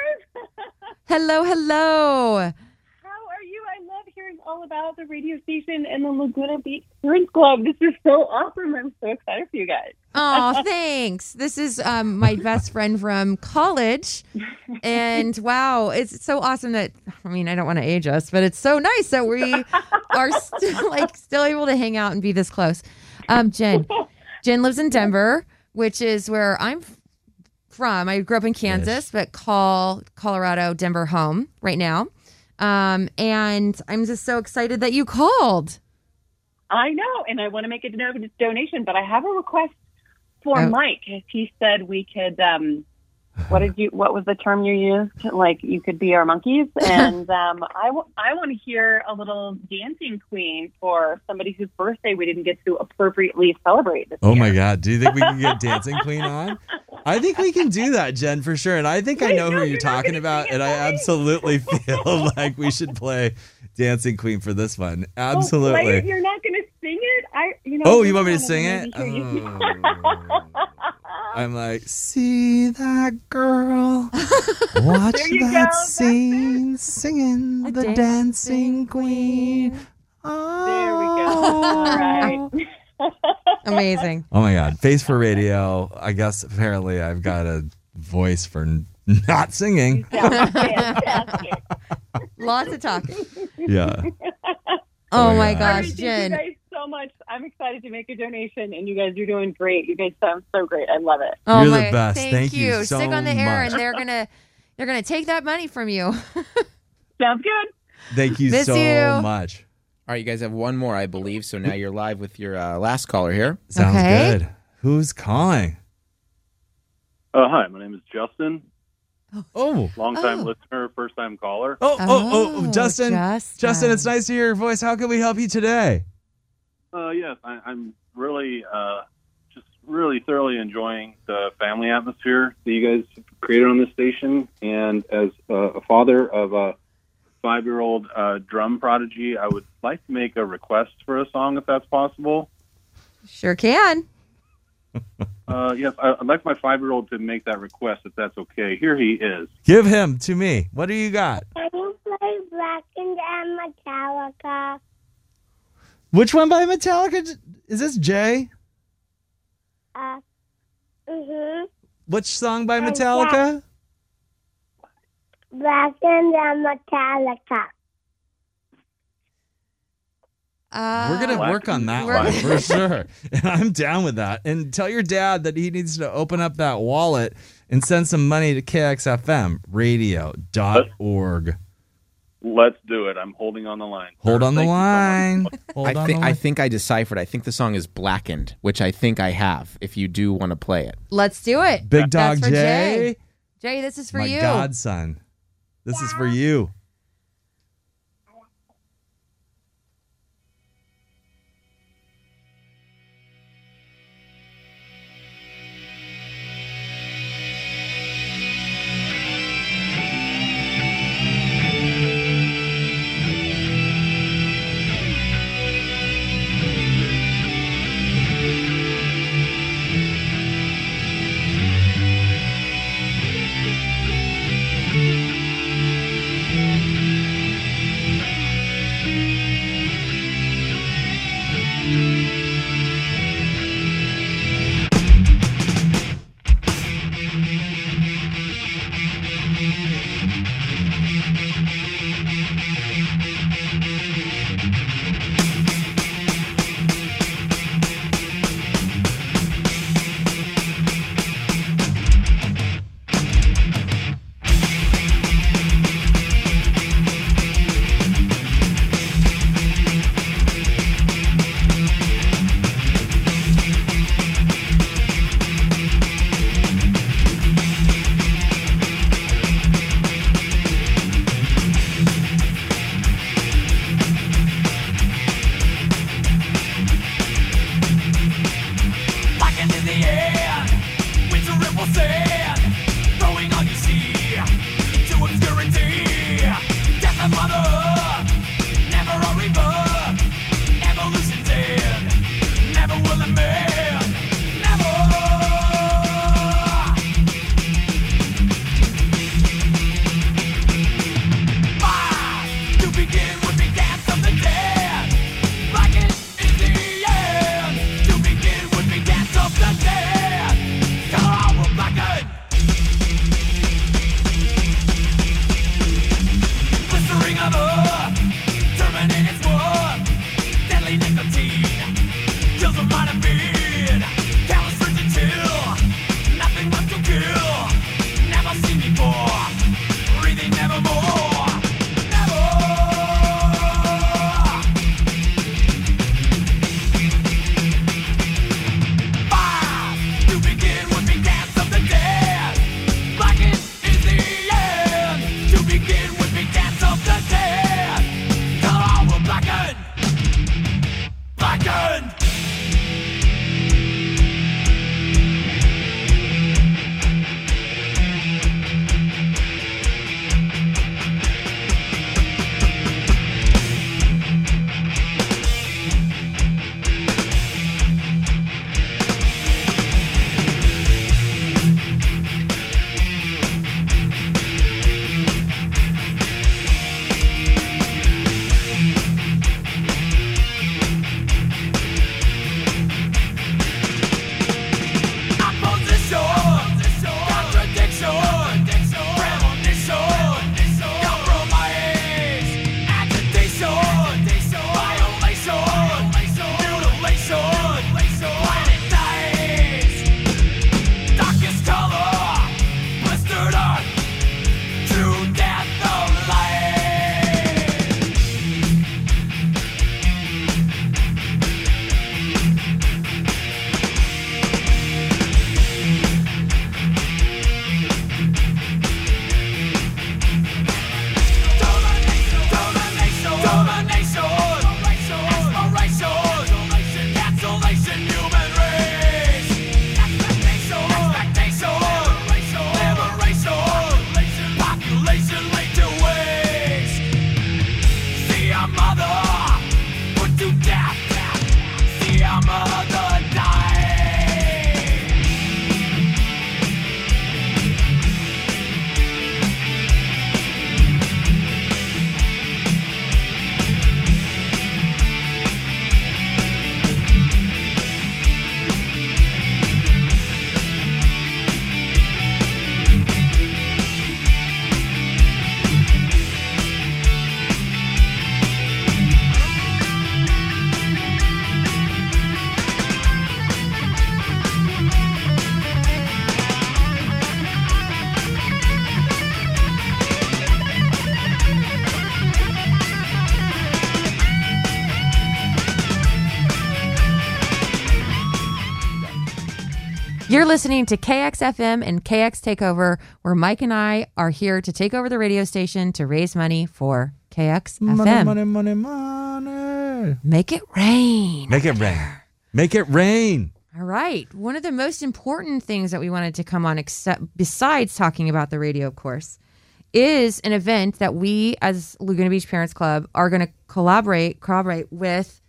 [SPEAKER 1] Hello, hello.
[SPEAKER 11] how are you? I love hearing all about the radio station and the Laguna Beach Parents Club. This is so awesome. I'm so excited for you guys.
[SPEAKER 1] Oh, thanks. This is um, my best friend from college. And wow, it's so awesome that, I mean, I don't want to age us, but it's so nice that we are still like still able to hang out and be this close. Um, Jen, Jen lives in Denver, which is where I'm from. I grew up in Kansas, but call Colorado Denver home right now. Um, and I'm just so excited that you called.
[SPEAKER 11] I know, and I want to make a don- donation, but I have a request for
[SPEAKER 1] Oh.
[SPEAKER 11] Mike. If he said we could, um, what did you? What was the term you used? Like you could be our monkeys, and um, I, w- I want to hear a little dancing queen for somebody whose birthday we didn't get to appropriately celebrate this
[SPEAKER 2] Oh,
[SPEAKER 11] year.
[SPEAKER 2] my God. Do you think we can get Dancing Queen on? I think we can do that, Jen, for sure. And I think I
[SPEAKER 11] Wait,
[SPEAKER 2] know
[SPEAKER 11] no,
[SPEAKER 2] who
[SPEAKER 11] you're
[SPEAKER 2] you're
[SPEAKER 11] not
[SPEAKER 2] talking
[SPEAKER 11] gonna
[SPEAKER 2] about.
[SPEAKER 11] sing it
[SPEAKER 2] And I
[SPEAKER 11] for me?
[SPEAKER 2] absolutely feel like we should play Dancing Queen for this one.
[SPEAKER 11] Oh, play it.
[SPEAKER 2] Absolutely.
[SPEAKER 11] You're not going to sing it. I, you know.
[SPEAKER 2] Oh,
[SPEAKER 11] I
[SPEAKER 2] you want me to
[SPEAKER 11] just
[SPEAKER 2] sing
[SPEAKER 11] wanna
[SPEAKER 2] it?
[SPEAKER 11] maybe hear you.
[SPEAKER 2] Oh. I'm like, see that girl? Watch
[SPEAKER 11] There you
[SPEAKER 2] that
[SPEAKER 11] go. That's
[SPEAKER 2] scene, singing the,
[SPEAKER 1] The
[SPEAKER 2] dancing,
[SPEAKER 1] dancing
[SPEAKER 2] queen. Oh.
[SPEAKER 11] There we go. All right.
[SPEAKER 1] Amazing.
[SPEAKER 2] Oh my God. Face for radio. I guess apparently I've got a voice for n- not singing.
[SPEAKER 11] Sounds fantastic.
[SPEAKER 1] Lots of talking.
[SPEAKER 2] Yeah.
[SPEAKER 1] Oh,
[SPEAKER 2] Oh,
[SPEAKER 1] my
[SPEAKER 2] yeah.
[SPEAKER 1] gosh,
[SPEAKER 11] All right,
[SPEAKER 1] Jen.
[SPEAKER 11] Thank you guys so much. I'm excited to make a donation, and you guys are doing great. You guys sound so great. I love it.
[SPEAKER 1] Oh
[SPEAKER 2] You're the
[SPEAKER 1] my,
[SPEAKER 2] best.
[SPEAKER 1] Thank,
[SPEAKER 2] Thank
[SPEAKER 1] you.
[SPEAKER 2] you so
[SPEAKER 1] Stick on the air,
[SPEAKER 2] much.
[SPEAKER 1] and they're gonna they're gonna take that money from you.
[SPEAKER 11] Sounds good.
[SPEAKER 2] Thank you
[SPEAKER 1] Miss
[SPEAKER 2] so
[SPEAKER 1] you.
[SPEAKER 2] much.
[SPEAKER 4] All right, you guys have one more, I believe. So now you're live with your uh, last caller here.
[SPEAKER 2] Sounds
[SPEAKER 1] Okay.
[SPEAKER 2] good. Who's calling?
[SPEAKER 12] Uh, hi, my name is Justin.
[SPEAKER 2] Oh.
[SPEAKER 12] Long-time
[SPEAKER 1] Oh.
[SPEAKER 12] listener, first-time caller.
[SPEAKER 2] Oh, oh, oh,
[SPEAKER 1] Oh,
[SPEAKER 2] Justin.
[SPEAKER 1] Justin.
[SPEAKER 2] Justin, it's nice to hear your voice. How can we help you today?
[SPEAKER 12] Uh, yes, I, I'm really, uh, just really thoroughly enjoying the family atmosphere that you guys created on this station. And as uh, a father of a five-year-old uh, drum prodigy, I would like to make a request for a song, if that's possible.
[SPEAKER 1] Sure can.
[SPEAKER 12] Uh, yes, I- I'd like my five-year-old to make that request, if that's okay. Here he is.
[SPEAKER 2] Give him to me. What do you got?
[SPEAKER 13] Can you play Black and Metallica?
[SPEAKER 2] Which one by Metallica? Is this Jay?
[SPEAKER 13] Uh, mm-hmm.
[SPEAKER 2] Which song by
[SPEAKER 13] And
[SPEAKER 2] Metallica?
[SPEAKER 13] Black and Metallica.
[SPEAKER 1] Uh,
[SPEAKER 2] We're going to work on that
[SPEAKER 1] we're-
[SPEAKER 2] one for sure. And I'm down with that. And tell your dad that he needs to open up that wallet and send some money to K X F M radio dot org.
[SPEAKER 12] Let's do it. I'm holding on the line.
[SPEAKER 2] Hold on the
[SPEAKER 12] Thank you so
[SPEAKER 2] line.
[SPEAKER 12] much.
[SPEAKER 2] Hold
[SPEAKER 4] I
[SPEAKER 2] on
[SPEAKER 4] think
[SPEAKER 2] the
[SPEAKER 4] I
[SPEAKER 2] line.
[SPEAKER 4] think I deciphered. I think the song is Blackened, which I think I have. If you do want to play it,
[SPEAKER 1] Let's do it.
[SPEAKER 2] Big Dog
[SPEAKER 1] That's for
[SPEAKER 2] Jay.
[SPEAKER 1] Jay. Jay, this is for
[SPEAKER 2] My
[SPEAKER 1] you.
[SPEAKER 2] godson. This is for you.
[SPEAKER 14] Blackened in the air, winter ripple sand, throwing all you see into obscurity. Death of mother, never a rebirth. Evolution's in, never will a man, never. Five, to begin would be dance of the dead. Blackened in the end, to begin would be dance of the dead. Color will blacken.
[SPEAKER 1] You're listening to K X F M and K X Takeover, where Mike and I are here to take over the radio station to raise money for K X F M.
[SPEAKER 2] Money, money, money, money.
[SPEAKER 1] Make it rain.
[SPEAKER 2] Make it rain. Make it rain.
[SPEAKER 1] All right. One of the most important things that we wanted to come on, except besides talking about the radio, of course, is an event that we, as Laguna Beach Parents Club, are going to collaborate, collaborate with.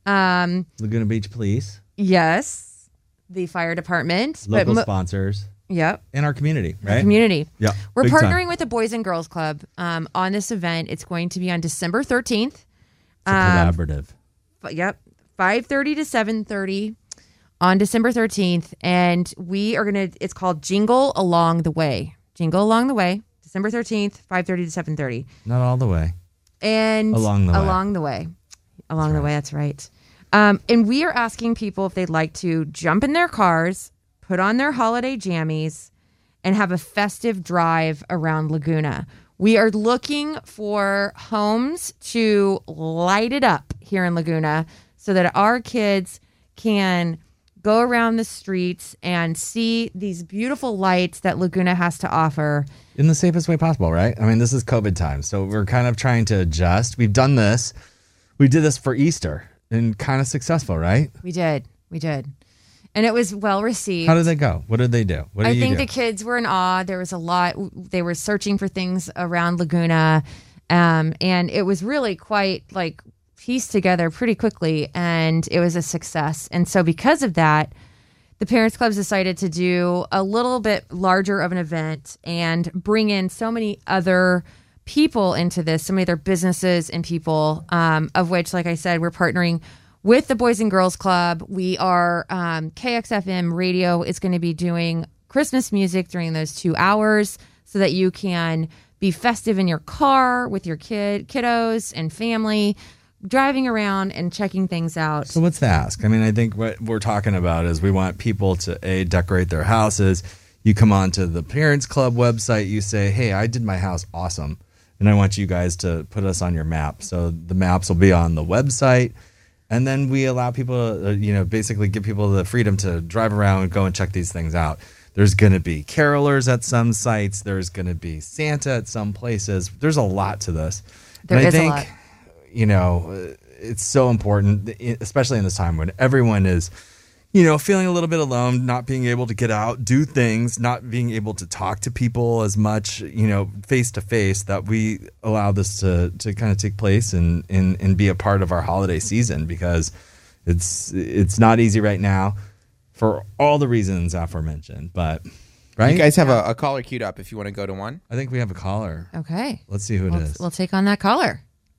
[SPEAKER 1] Um,
[SPEAKER 2] Laguna Beach Police.
[SPEAKER 1] Yes, the fire department,
[SPEAKER 2] Local
[SPEAKER 1] mo-
[SPEAKER 2] sponsors.
[SPEAKER 1] Yep.
[SPEAKER 2] In our community, right?
[SPEAKER 1] Community.
[SPEAKER 2] Yeah.
[SPEAKER 1] We're
[SPEAKER 2] big
[SPEAKER 1] partnering
[SPEAKER 2] time.
[SPEAKER 1] with the Boys and Girls Club um, on this event. It's going to be on December thirteenth.
[SPEAKER 2] It's a collaborative.
[SPEAKER 1] But yep, five thirty to seven thirty on December thirteenth, and we are gonna. It's called Jingle Along the Way. Jingle Along the Way, December thirteenth, five thirty to seven thirty,
[SPEAKER 2] Not all the way.
[SPEAKER 1] and
[SPEAKER 2] Along the way.
[SPEAKER 1] along the way, along the way. That's right. Um, and we are asking people if they'd like to jump in their cars, put on their holiday jammies, and have a festive drive around Laguna. We are looking for homes to light it up here in Laguna so that our kids can go around the streets and see these beautiful lights that Laguna has to offer.
[SPEAKER 2] In the safest way possible, right? I mean, this is COVID time, so we're kind of trying to adjust. We've done this. We did this for Easter and kind of successful, right?
[SPEAKER 1] We did. We did. And it was well received.
[SPEAKER 2] How did they go? What did they do? What did
[SPEAKER 1] I
[SPEAKER 2] you
[SPEAKER 1] think
[SPEAKER 2] do?
[SPEAKER 1] the kids were in awe. There was a lot. They were searching for things around Laguna. Um, and it was really quite like pieced together pretty quickly. And it was a success. And so because of that, the Parents Clubs decided to do a little bit larger of an event and bring in so many other people into this, so many other businesses and people, um, of which, like I said, we're partnering with the Boys and Girls Club. We are, um, K X F M radio is going to be doing Christmas music during those two hours so that you can be festive in your car with your kid, kiddos and family, driving around and checking things out.
[SPEAKER 2] So what's the ask? I mean, I think what we're talking about is we want people to, A, decorate their houses. You come on to the Parents Club website, you say, hey, I did my house awesome, and I want you guys to put us on your map. So the maps will be on the website, and then we allow people to, uh, you know, basically give people the freedom to drive around and go and check these things out. There's going to be carolers at some sites. There's going to be Santa at some places. There's a lot to this.
[SPEAKER 1] There
[SPEAKER 2] and
[SPEAKER 1] is
[SPEAKER 2] I
[SPEAKER 1] a
[SPEAKER 2] think,
[SPEAKER 1] lot.
[SPEAKER 2] you know, it's so important, especially in this time when everyone is, you know, feeling a little bit alone, not being able to get out, do things, not being able to talk to people as much, you know, face to face, that we allow this to, to kind of take place and, and, and be a part of our holiday season, because it's, it's not easy right now for all the reasons aforementioned, but right.
[SPEAKER 4] You guys have a, a caller queued up if you want to go to one.
[SPEAKER 2] I think we have a caller.
[SPEAKER 1] Okay.
[SPEAKER 2] Let's see who it
[SPEAKER 1] we'll,
[SPEAKER 2] is.
[SPEAKER 1] We'll take on that caller.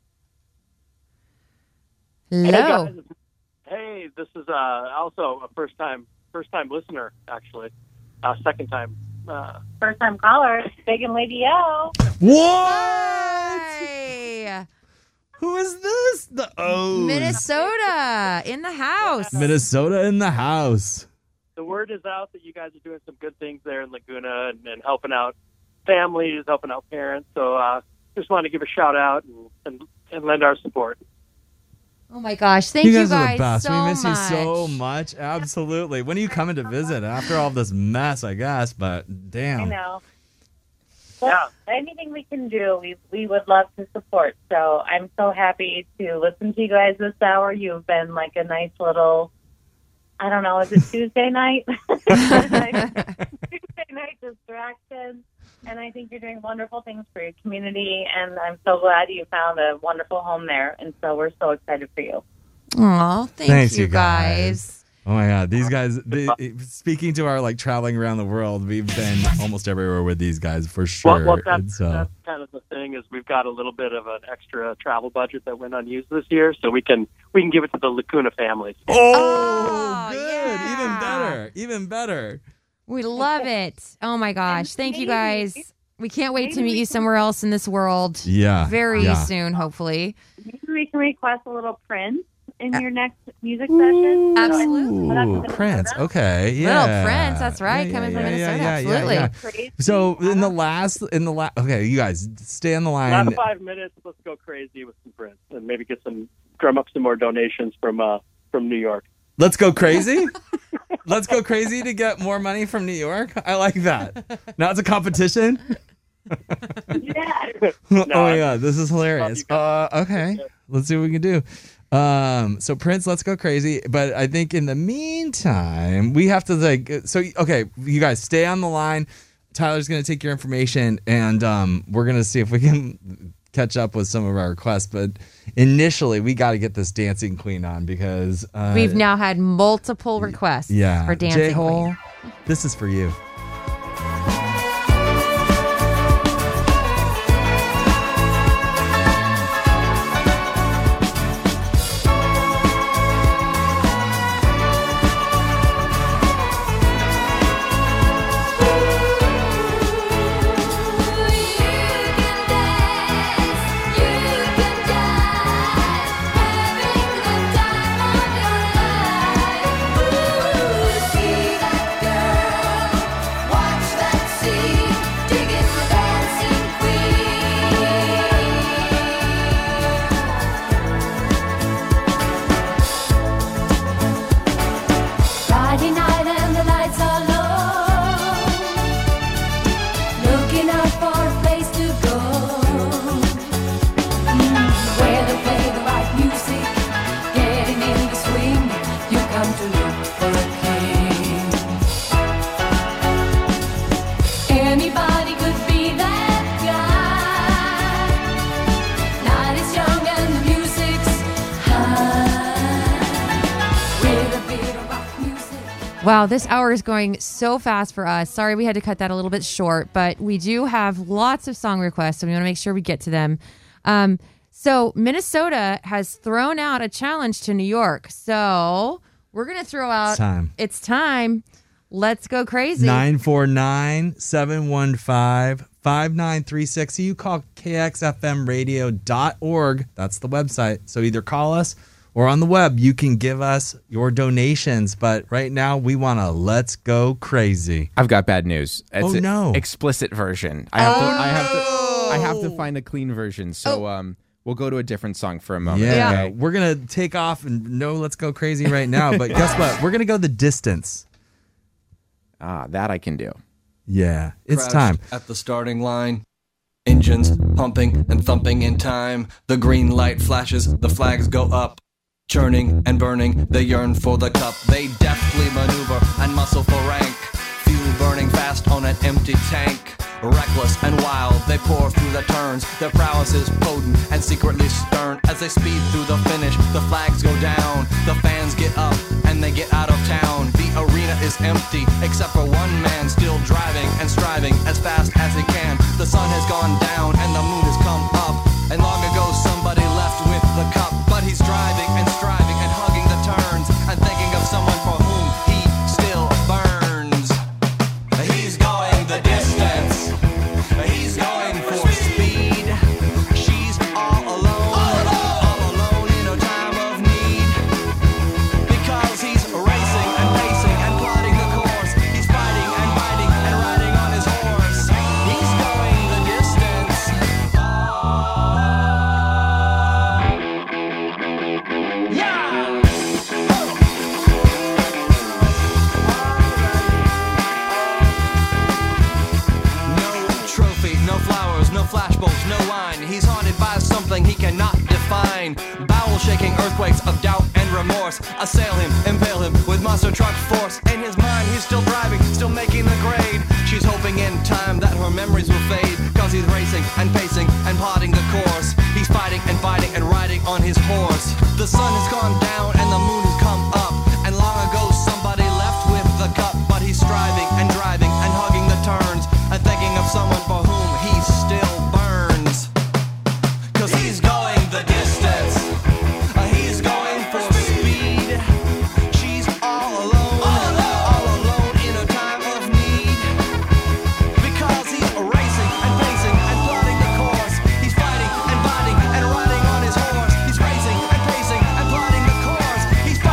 [SPEAKER 15] Hey,
[SPEAKER 1] Hello.
[SPEAKER 15] guys. Hey, this is uh, also a first time first time listener, actually. Uh, second time. Uh,
[SPEAKER 11] First time caller, Big and Lady L.
[SPEAKER 2] What?
[SPEAKER 1] Hey.
[SPEAKER 2] Who is this? The O's.
[SPEAKER 1] Minnesota in the house.
[SPEAKER 2] Minnesota in the house.
[SPEAKER 15] the word is out that you guys are doing some good things there in Laguna and, and helping out families, helping out parents. So uh, just want to give a shout out and, and, and lend our support.
[SPEAKER 1] Oh my gosh, thank
[SPEAKER 2] you
[SPEAKER 1] you
[SPEAKER 2] guys,
[SPEAKER 1] guys,
[SPEAKER 2] are the best.
[SPEAKER 1] so
[SPEAKER 2] we miss
[SPEAKER 1] much.
[SPEAKER 2] you so much. Absolutely. When are you coming to visit after all this mess, I guess? But damn.
[SPEAKER 11] I know. Well, anything we can do, we we would love to support. So I'm so happy to listen to you guys this hour. You've been like a nice little, I don't know, is it Tuesday night? Tuesday night distraction. And I think you're doing wonderful things for your community. And I'm so glad you found a wonderful home there. And so we're so excited for you.
[SPEAKER 1] Aw, thank
[SPEAKER 2] Thanks,
[SPEAKER 1] you
[SPEAKER 2] you
[SPEAKER 1] guys.
[SPEAKER 2] guys. Oh my God, these guys! They, speaking to our like traveling around the world, we've been almost everywhere with these guys for sure.
[SPEAKER 15] Well, well that's,
[SPEAKER 2] And so,
[SPEAKER 15] that's kind of the thing is we've got a little bit of an extra travel budget that went unused this year, so we can we can give it to the Laguna families.
[SPEAKER 2] oh, good, even better, even better.
[SPEAKER 1] We love it. Oh my gosh, thank you
[SPEAKER 11] maybe-
[SPEAKER 1] guys. We can't wait to
[SPEAKER 11] maybe
[SPEAKER 1] meet
[SPEAKER 11] we
[SPEAKER 1] you
[SPEAKER 11] can-
[SPEAKER 1] somewhere else in this world.
[SPEAKER 2] Yeah,
[SPEAKER 1] Very
[SPEAKER 2] yeah.
[SPEAKER 1] soon, hopefully.
[SPEAKER 11] Maybe we can request a little Prince in your next music session.
[SPEAKER 1] Absolutely.
[SPEAKER 2] Ooh, Prince. Okay, yeah.
[SPEAKER 1] Little Prince, that's right,
[SPEAKER 2] Yeah,
[SPEAKER 1] coming
[SPEAKER 2] yeah,
[SPEAKER 1] from
[SPEAKER 2] yeah,
[SPEAKER 1] Minnesota.
[SPEAKER 2] yeah, yeah,
[SPEAKER 1] Absolutely.
[SPEAKER 2] yeah.
[SPEAKER 11] Crazy.
[SPEAKER 2] So in the last, in the last, okay, you guys stay on the line.
[SPEAKER 15] Last five minutes, let's go crazy with some Prince and maybe get some drum up some more donations from uh, from New York.
[SPEAKER 2] Let's go crazy? Let's go crazy to get more money from New York? I like that. Now it's a competition?
[SPEAKER 7] Yeah.
[SPEAKER 2] Oh my God, this is hilarious. Uh, okay, let's see what we can do. Um, so Prince, let's go crazy. But I think in the meantime, we have to like, so, okay, you guys stay on the line. Tyler's going to take your information and um, we're going to see if we can catch up with some of our requests. But initially, we got to get this Dancing Queen on because uh,
[SPEAKER 1] we've now had multiple requests
[SPEAKER 2] yeah,
[SPEAKER 1] for Dancing
[SPEAKER 2] J-Hole,
[SPEAKER 1] Queen.
[SPEAKER 2] This is for you.
[SPEAKER 1] Wow, this hour is going so fast for us. Sorry we had to cut that a little bit short, but we do have lots of song requests, so we want to make sure we get to them. Um, so Minnesota has thrown out a challenge to New York. So we're going to throw out...
[SPEAKER 2] It's time.
[SPEAKER 1] It's time. Let's go crazy.
[SPEAKER 2] nine four nine, seven one five, five nine three six. You call K X F M radio dot org. That's the website. So either call us or on the web, you can give us your donations. But right now, we want to let's go crazy.
[SPEAKER 4] I've got bad news. It's
[SPEAKER 2] Oh,
[SPEAKER 4] an
[SPEAKER 2] no.
[SPEAKER 4] explicit version. I have
[SPEAKER 2] Oh,
[SPEAKER 4] to. I have to.
[SPEAKER 2] no.
[SPEAKER 4] I have to find a clean version. So um, we'll go to a different song for a moment.
[SPEAKER 2] Yeah,
[SPEAKER 4] okay?
[SPEAKER 2] we're going to take off and no, let's go crazy right now. But guess what? We're going to go the distance.
[SPEAKER 4] Ah, that I can do.
[SPEAKER 2] Yeah, it's
[SPEAKER 16] Crouched
[SPEAKER 2] time.
[SPEAKER 16] at the starting line. Engines pumping and thumping in time. The green light flashes, the flags go up. Churning and burning, they yearn for the cup. They deftly maneuver and muscle for rank. Fuel burning fast on an empty tank. Reckless and wild, they pour through the turns. Their prowess is potent and secretly stern. As they speed through the finish, the flags go down. The fans get up and they get out of town. The arena is empty, except for one man still driving and striving as fast as he can. The sun has gone down and the moon has come up. And long ago somebody left with the cup. But he's driving and striving and hugging the turns and thinking of someone for whom he still burns. He's going the distance. He's going for speed. She's all alone, all alone in a time of need. Because he's racing and pacing and plotting the course. He's fighting and fighting and riding on his horse. He's going the distance. Yeah! No trophy, no flowers, no flashbulbs, no wine. He's haunted by something he cannot define. Bowel-shaking earthquakes of doubt and remorse assail him, impale him with monster truck force. In his mind, he's still driving, still making the grade. She's hoping in time that her memories will fade. Cause he's racing and pacing and plotting the course. He's fighting and fighting and riding on his horse. The sun has gone down and the moon has come up. And long ago somebody left with the cup. But he's striving and driving and hugging the turns and thinking of someone for whom he still burns. Cause he's going the distance. Uh, he's going for speed. She's all alone, all alone in a time of need. Because he's racing and pacing and plotting the course. He's fighting and fighting and riding on his horse. He's racing and pacing and plotting the course. He's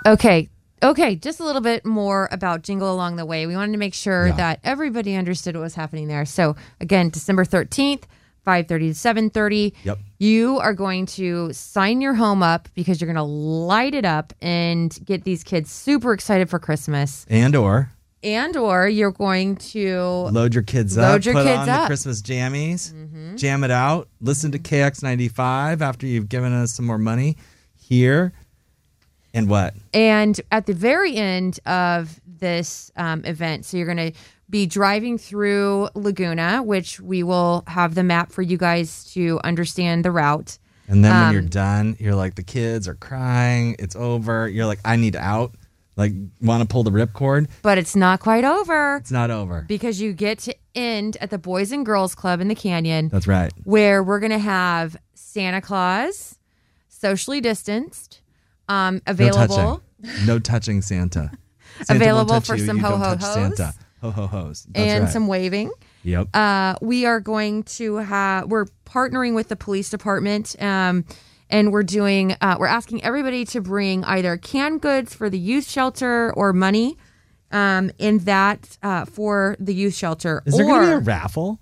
[SPEAKER 1] Okay. Okay, just a little bit more about Jingle Along the Way. We wanted to make sure
[SPEAKER 2] Yeah.
[SPEAKER 1] that everybody understood what was happening there. So, again, December thirteenth, five thirty to seven thirty.
[SPEAKER 2] Yep.
[SPEAKER 1] You are going to sign your home up because you're going to light it up and get these kids super excited for Christmas.
[SPEAKER 2] And or
[SPEAKER 1] And or you're going to
[SPEAKER 2] load your kids
[SPEAKER 1] Load
[SPEAKER 2] up,
[SPEAKER 1] your
[SPEAKER 2] put
[SPEAKER 1] kids
[SPEAKER 2] on
[SPEAKER 1] up.
[SPEAKER 2] the Christmas jammies,
[SPEAKER 1] Mhm.
[SPEAKER 2] jam it out, listen to K X ninety-five after you've given us some more money here. And what?
[SPEAKER 1] And at the very end of this um, event, so you're going to be driving through Laguna, which we will have the map for you guys to understand the route.
[SPEAKER 2] And then when
[SPEAKER 1] Um,
[SPEAKER 2] you're done, you're like, the kids are crying. It's over. You're like, I need out. Like, want to pull the ripcord?
[SPEAKER 1] But it's not quite over
[SPEAKER 2] It's not over.
[SPEAKER 1] because you get to end at the Boys and Girls Club in the Canyon,
[SPEAKER 2] That's right.
[SPEAKER 1] where we're going to have Santa Claus, socially distanced, um, available.
[SPEAKER 2] No touching. No touching Santa. Santa won't
[SPEAKER 1] Available
[SPEAKER 2] touch
[SPEAKER 1] for
[SPEAKER 2] you.
[SPEAKER 1] some
[SPEAKER 2] You don't
[SPEAKER 1] ho-ho-hos.
[SPEAKER 2] touch Santa. Ho ho hos. That's
[SPEAKER 1] and
[SPEAKER 2] right.
[SPEAKER 1] some waving.
[SPEAKER 2] Yep.
[SPEAKER 1] Uh, we are going to have, we're partnering with the police department, um, and we're doing, uh, we're asking everybody to bring either canned goods for the youth shelter or money, um, in that, uh, for the youth shelter.
[SPEAKER 2] Is there
[SPEAKER 1] or,
[SPEAKER 2] going to be a raffle?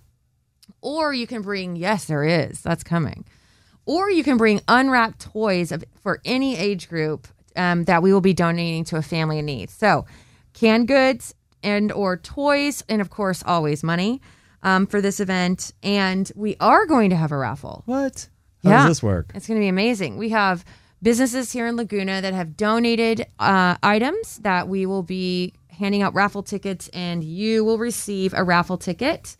[SPEAKER 1] Or you can bring, yes, there is. That's coming. Or you can bring unwrapped toys of, for any age group, um, that we will be donating to a family in need. So canned goods and or toys, and of course, always money, um, for this event. And we are going to have a raffle.
[SPEAKER 2] What? How
[SPEAKER 1] yeah.
[SPEAKER 2] does this work?
[SPEAKER 1] It's going to be amazing. We have businesses here in Laguna that have donated uh, items that we will be handing out raffle tickets, and you will receive a raffle ticket.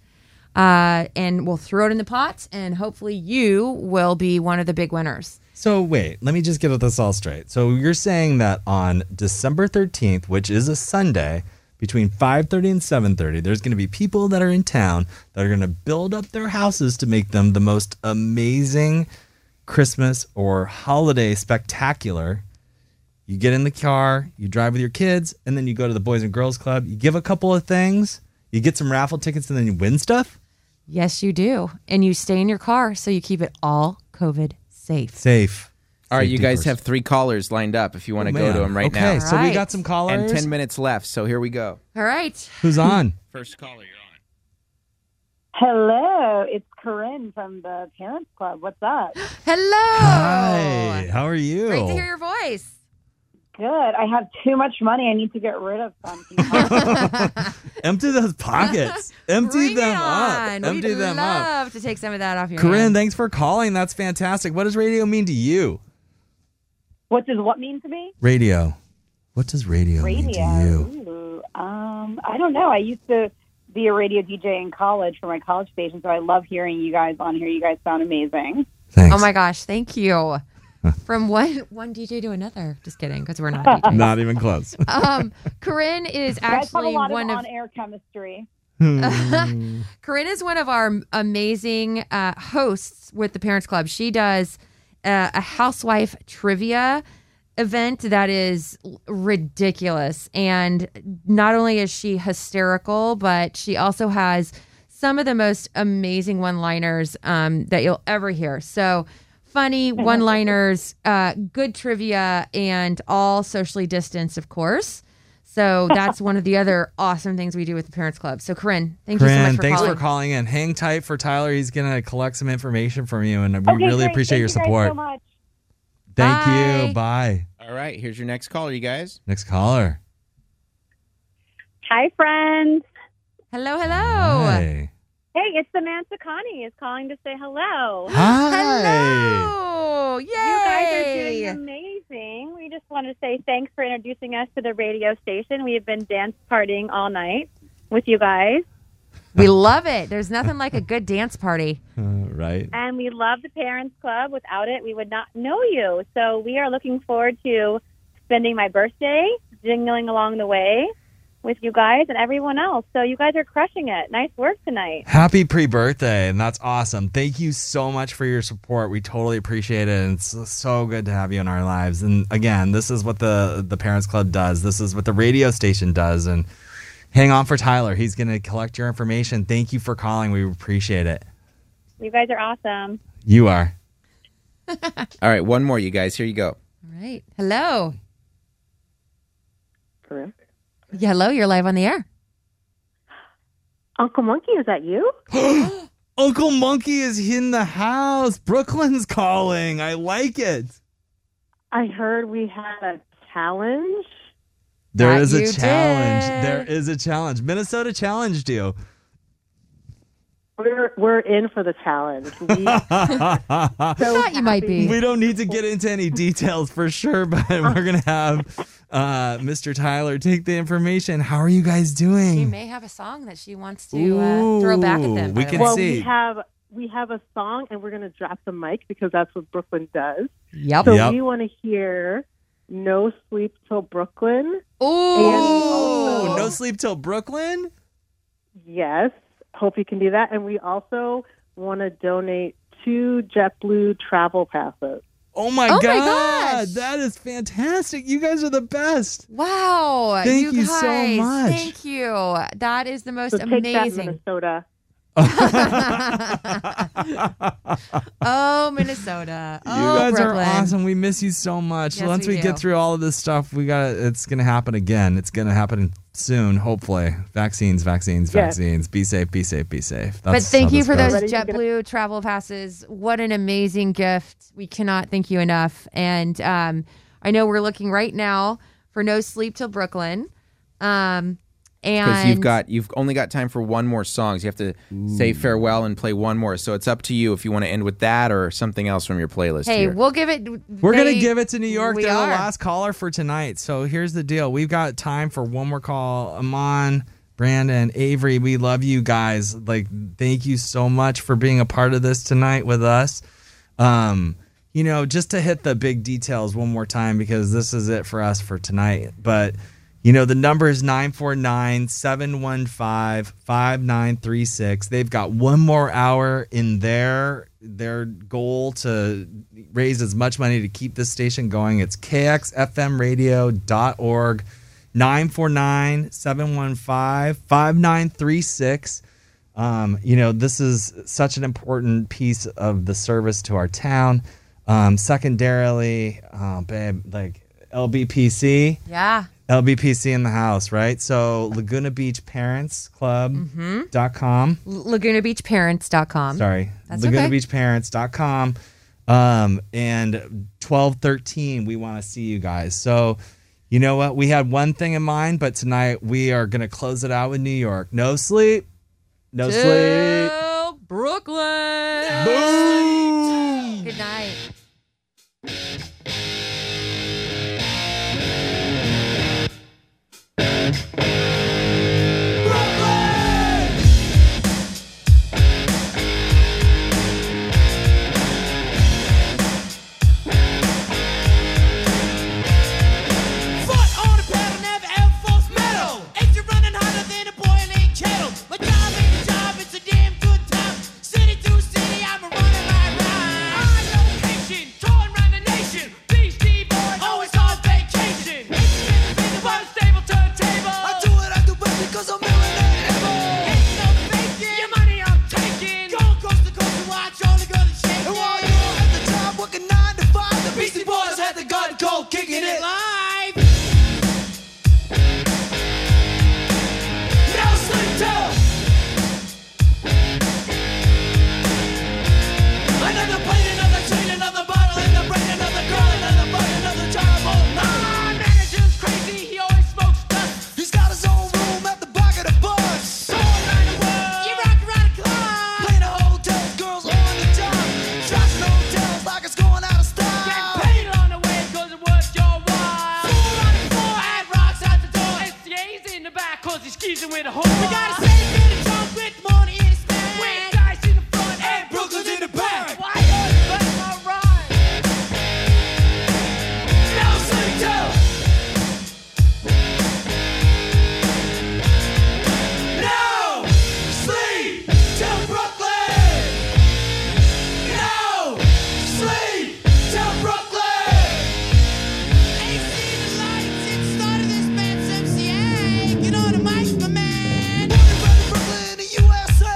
[SPEAKER 1] Uh, and we'll throw it in the pot, and hopefully you will be one of the big winners.
[SPEAKER 2] So wait, let me just get this all straight. So you're saying that on December thirteenth, which is a Sunday, between five thirty and seven thirty, there's going to be people that are in town that are going to build up their houses to make them the most amazing Christmas or holiday spectacular. You get in the car, you drive with your kids, and then you go to the Boys and Girls Club. You give a couple of things, you get some raffle tickets, and then you win stuff?
[SPEAKER 1] Yes, you do. And you stay in your car so you keep it all COVID safe.
[SPEAKER 2] Safe.
[SPEAKER 4] All right, you
[SPEAKER 2] Safety
[SPEAKER 4] guys
[SPEAKER 2] first.
[SPEAKER 4] have three callers lined up if you want to
[SPEAKER 2] Oh,
[SPEAKER 4] go
[SPEAKER 2] man.
[SPEAKER 4] to them right
[SPEAKER 2] Okay,
[SPEAKER 4] now.
[SPEAKER 2] so we
[SPEAKER 1] Right.
[SPEAKER 2] got some callers.
[SPEAKER 4] And ten minutes left, so here we go.
[SPEAKER 1] All right.
[SPEAKER 2] Who's on?
[SPEAKER 4] First caller, you're on.
[SPEAKER 11] Hello, it's Corinne from the Parents Club. What's up?
[SPEAKER 1] Hello.
[SPEAKER 2] Hi, how are you?
[SPEAKER 1] Great to hear your voice.
[SPEAKER 11] Good. I have too much money. I need to get rid of some.
[SPEAKER 2] Empty those pockets. Empty
[SPEAKER 1] Bring
[SPEAKER 2] them
[SPEAKER 1] it
[SPEAKER 2] up.
[SPEAKER 1] on.
[SPEAKER 2] Empty
[SPEAKER 1] We'd
[SPEAKER 2] them up.
[SPEAKER 1] love to take some of that off your
[SPEAKER 2] Corinne,
[SPEAKER 1] hands.
[SPEAKER 2] thanks for calling. That's fantastic. What does radio mean to you?
[SPEAKER 11] What does what mean to me?
[SPEAKER 2] Radio. What does radio, mean to
[SPEAKER 11] Radio.
[SPEAKER 2] you?
[SPEAKER 11] Ooh, um, I don't know. I used to be a radio D J in college for my college station, so I love hearing you guys on here. You guys sound amazing.
[SPEAKER 2] Thanks.
[SPEAKER 1] Oh my gosh, thank you. From one one D J to another. Just kidding, because we're not D Js.
[SPEAKER 2] Not even close.
[SPEAKER 1] um, Corinne is
[SPEAKER 11] You guys have a
[SPEAKER 1] actually
[SPEAKER 11] lot
[SPEAKER 1] one
[SPEAKER 11] of
[SPEAKER 1] of
[SPEAKER 11] on-air chemistry.
[SPEAKER 1] Corinne is one of our amazing uh, hosts with the Parents Club. She does uh, a housewife trivia event that is ridiculous. And not only is she hysterical, but she also has some of the most amazing one-liners um, that you'll ever hear. So funny one-liners, uh, good trivia, and all socially distanced, of course. So that's one of the other awesome things we do with the Parents Club. So Corinne, thank you so
[SPEAKER 2] Corinne,
[SPEAKER 1] much for
[SPEAKER 2] thanks
[SPEAKER 1] calling.
[SPEAKER 2] for calling in. Hang tight for Tyler. He's going to collect some information from you, and we
[SPEAKER 11] Okay,
[SPEAKER 2] really
[SPEAKER 11] great.
[SPEAKER 2] appreciate
[SPEAKER 11] Thank
[SPEAKER 2] your
[SPEAKER 11] you guys
[SPEAKER 2] support.
[SPEAKER 11] so much.
[SPEAKER 2] Thank
[SPEAKER 1] Bye.
[SPEAKER 2] you. Bye.
[SPEAKER 4] All right, here's your next caller, you guys.
[SPEAKER 2] Next caller.
[SPEAKER 17] Hi, friends.
[SPEAKER 1] Hello, hello.
[SPEAKER 2] Hi.
[SPEAKER 17] Hey, it's Samantha Connie is calling to say hello.
[SPEAKER 2] Hi.
[SPEAKER 1] Hello. Yay.
[SPEAKER 17] You guys are doing amazing. We just want to say thanks for introducing us to the radio station. We have been dance partying all night with you guys,
[SPEAKER 1] We love it. There's nothing like a good dance party.
[SPEAKER 2] Uh, right.
[SPEAKER 17] and we love the Parents Club. Without it, we would not know you. So we are looking forward to spending my birthday jingling along the way with you guys and everyone else. So you guys are crushing it. Nice work tonight.
[SPEAKER 2] Happy pre-birthday, and that's awesome. Thank you so much for your support. We totally appreciate it, and it's so good to have you in our lives. And again, this is what the the Parents Club does. This is what the radio station does. And hang on for Tyler. He's going to collect your information. Thank you for calling. We appreciate it.
[SPEAKER 17] You guys are awesome.
[SPEAKER 2] You are.
[SPEAKER 4] All right, one more, you guys. Here you go.
[SPEAKER 1] All right. Hello.
[SPEAKER 18] afternoon.
[SPEAKER 1] Yeah, hello, you're live on the air.
[SPEAKER 18] Uncle Monkey, is that you?
[SPEAKER 2] Uncle Monkey is in the house. Brooklyn's calling. I like it.
[SPEAKER 18] I heard we had a challenge.
[SPEAKER 2] There
[SPEAKER 18] That
[SPEAKER 2] is a
[SPEAKER 18] you
[SPEAKER 2] challenge.
[SPEAKER 18] did.
[SPEAKER 2] There is a challenge. Minnesota challenged you.
[SPEAKER 18] We're we're in for the challenge. We, so
[SPEAKER 1] thought you might be.
[SPEAKER 2] We don't need to get into any details for sure, but we're going to have uh, Mister Tyler take the information. How are you guys
[SPEAKER 1] She
[SPEAKER 2] doing?
[SPEAKER 1] may have a song that she wants to uh, throw back at them.
[SPEAKER 2] we
[SPEAKER 1] by the
[SPEAKER 2] can
[SPEAKER 1] way.
[SPEAKER 18] well,
[SPEAKER 2] see.
[SPEAKER 18] we have we have a song, and we're going to drop the mic because that's what Brooklyn does.
[SPEAKER 1] Yep.
[SPEAKER 18] So
[SPEAKER 2] Yep.
[SPEAKER 18] we want to hear "No Sleep Till Brooklyn."
[SPEAKER 2] Oh, No Sleep Till Brooklyn?
[SPEAKER 18] Yes. Hope you can do that. And we also want to donate two JetBlue travel passes.
[SPEAKER 2] Oh my
[SPEAKER 1] Oh my
[SPEAKER 2] God.
[SPEAKER 1] gosh.
[SPEAKER 2] That is fantastic. You guys are the best.
[SPEAKER 1] Wow.
[SPEAKER 2] Thank
[SPEAKER 1] you,
[SPEAKER 2] you so
[SPEAKER 1] guys,
[SPEAKER 2] much.
[SPEAKER 1] Thank you. That is the most
[SPEAKER 18] So take that,
[SPEAKER 1] amazing.
[SPEAKER 18] Minnesota.
[SPEAKER 1] Oh, Minnesota.
[SPEAKER 2] You
[SPEAKER 1] Oh,
[SPEAKER 2] guys
[SPEAKER 1] Brooklyn.
[SPEAKER 2] are awesome. We miss you so much.
[SPEAKER 1] Yes,
[SPEAKER 2] Once
[SPEAKER 1] we
[SPEAKER 2] we,
[SPEAKER 1] do.
[SPEAKER 2] get through all of this stuff, we got it's going to happen again. It's going to happen soon, hopefully. Vaccines, vaccines,
[SPEAKER 1] Yes.
[SPEAKER 2] vaccines. Be safe, be safe, be safe.
[SPEAKER 1] But
[SPEAKER 2] That's
[SPEAKER 1] thank
[SPEAKER 2] how
[SPEAKER 1] you
[SPEAKER 2] this
[SPEAKER 1] for
[SPEAKER 2] goes.
[SPEAKER 1] those JetBlue travel passes. What an amazing gift. We cannot thank you enough. And um, I know we're looking right now for No Sleep Till Brooklyn. Um,
[SPEAKER 4] Because
[SPEAKER 1] and
[SPEAKER 4] you've got you've only got time for one more song. So you have to say farewell and play one more. So it's up to you if you want to end with that or something else from your playlist.
[SPEAKER 1] hey,
[SPEAKER 4] here.
[SPEAKER 1] we'll give it.
[SPEAKER 2] We're going
[SPEAKER 1] they-
[SPEAKER 2] to give it to New York.
[SPEAKER 1] We
[SPEAKER 2] They're
[SPEAKER 1] are.
[SPEAKER 2] the last caller for tonight. So here's the deal. We've got time for one more call. Amon, Brandon, Avery, we love you guys. Like, thank you so much for being a part of this tonight with us. Um, you know, just to hit the big details one more time, because this is it for us for tonight. But, you know, the number is nine four nine, seven one five, five nine three six. They've got one more hour in their their goal to raise as much money to keep this station going. It's K X F M radio dot org, nine four nine, seven one five, five nine three six. Um, you know, this is such an important piece of the service to our town. Um, secondarily, uh, babe, like L B P C.
[SPEAKER 1] Yeah.
[SPEAKER 2] L B P C in the house, right? So Laguna Beach Parents Club dot com.
[SPEAKER 1] Laguna Beach Parents dot com.
[SPEAKER 2] Sorry.
[SPEAKER 1] That's
[SPEAKER 2] Laguna
[SPEAKER 1] okay.
[SPEAKER 2] Beach Parents dot com. Um, and twelve thirteen, we want to see you guys. So, you know what? We had one thing in mind, but tonight we are going to close it out with New York. No sleep. No sleep.
[SPEAKER 1] Till Brooklyn.
[SPEAKER 2] Boom.
[SPEAKER 1] Good night.
[SPEAKER 14] Foot on the pedal, never ever false metal. Engine running hotter than a boiling kettle. My job ain't a job, it's a damn good time. City to city, I'm a running my ride. On location, touring around the nation. Beastie Boys always on vacation. Independent, but a stable turntable. I do what I do best because I'm able. Ain't no faking. Your money I'm taking. Going coast to coast to watch all the girls shaking. And while you're at the job working nine to five, the Beastie Boys had the gun cold kicking it live. No sleep till another plane, another train, another bottle in the brain, another girl, another bug, another job. Oh no! My manager's crazy, he always smokes dust. He's got his own room at the back of the bus. All around the world, you rock around the clock. Playing the hotels, girls on the job. Trashing hotels like it's going out of style. Get paid on the way 'cause it was your wife. Four on the floor, add rocks out the door. S D A's in the back 'cause he's skeezing with a whore. We got a city in the trunk with money in his bag. With guys in the front and Brooklyn's in the back. Why are you betting my ride? No sleep till No sleep till Brooklyn. No sleep till Brooklyn. Ain't seen the lights since the start of this man's M C A. Get on the mic, my man. Born and bred in Brooklyn, the U S A.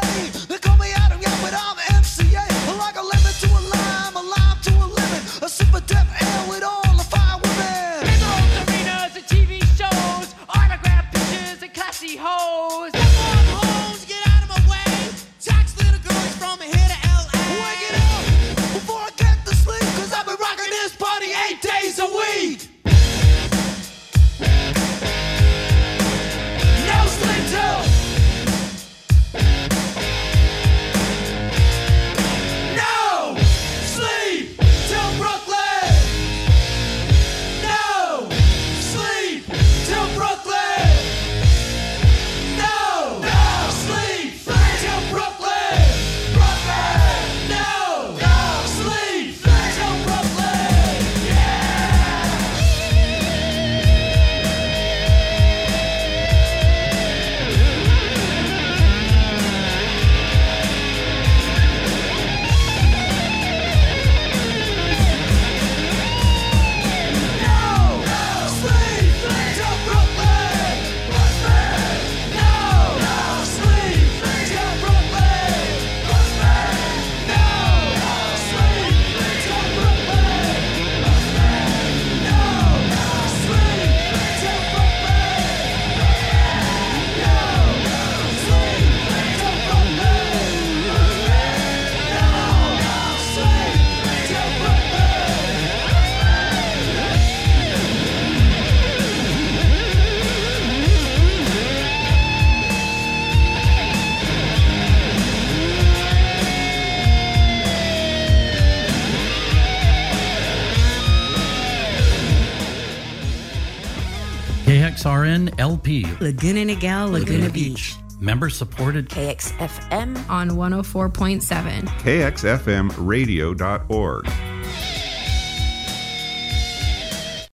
[SPEAKER 19] X R N L P.
[SPEAKER 20] Laguna Niguel, Laguna Beach.
[SPEAKER 19] Member supported.
[SPEAKER 20] K X F M on one oh four point seven.
[SPEAKER 21] K X F M radio dot org.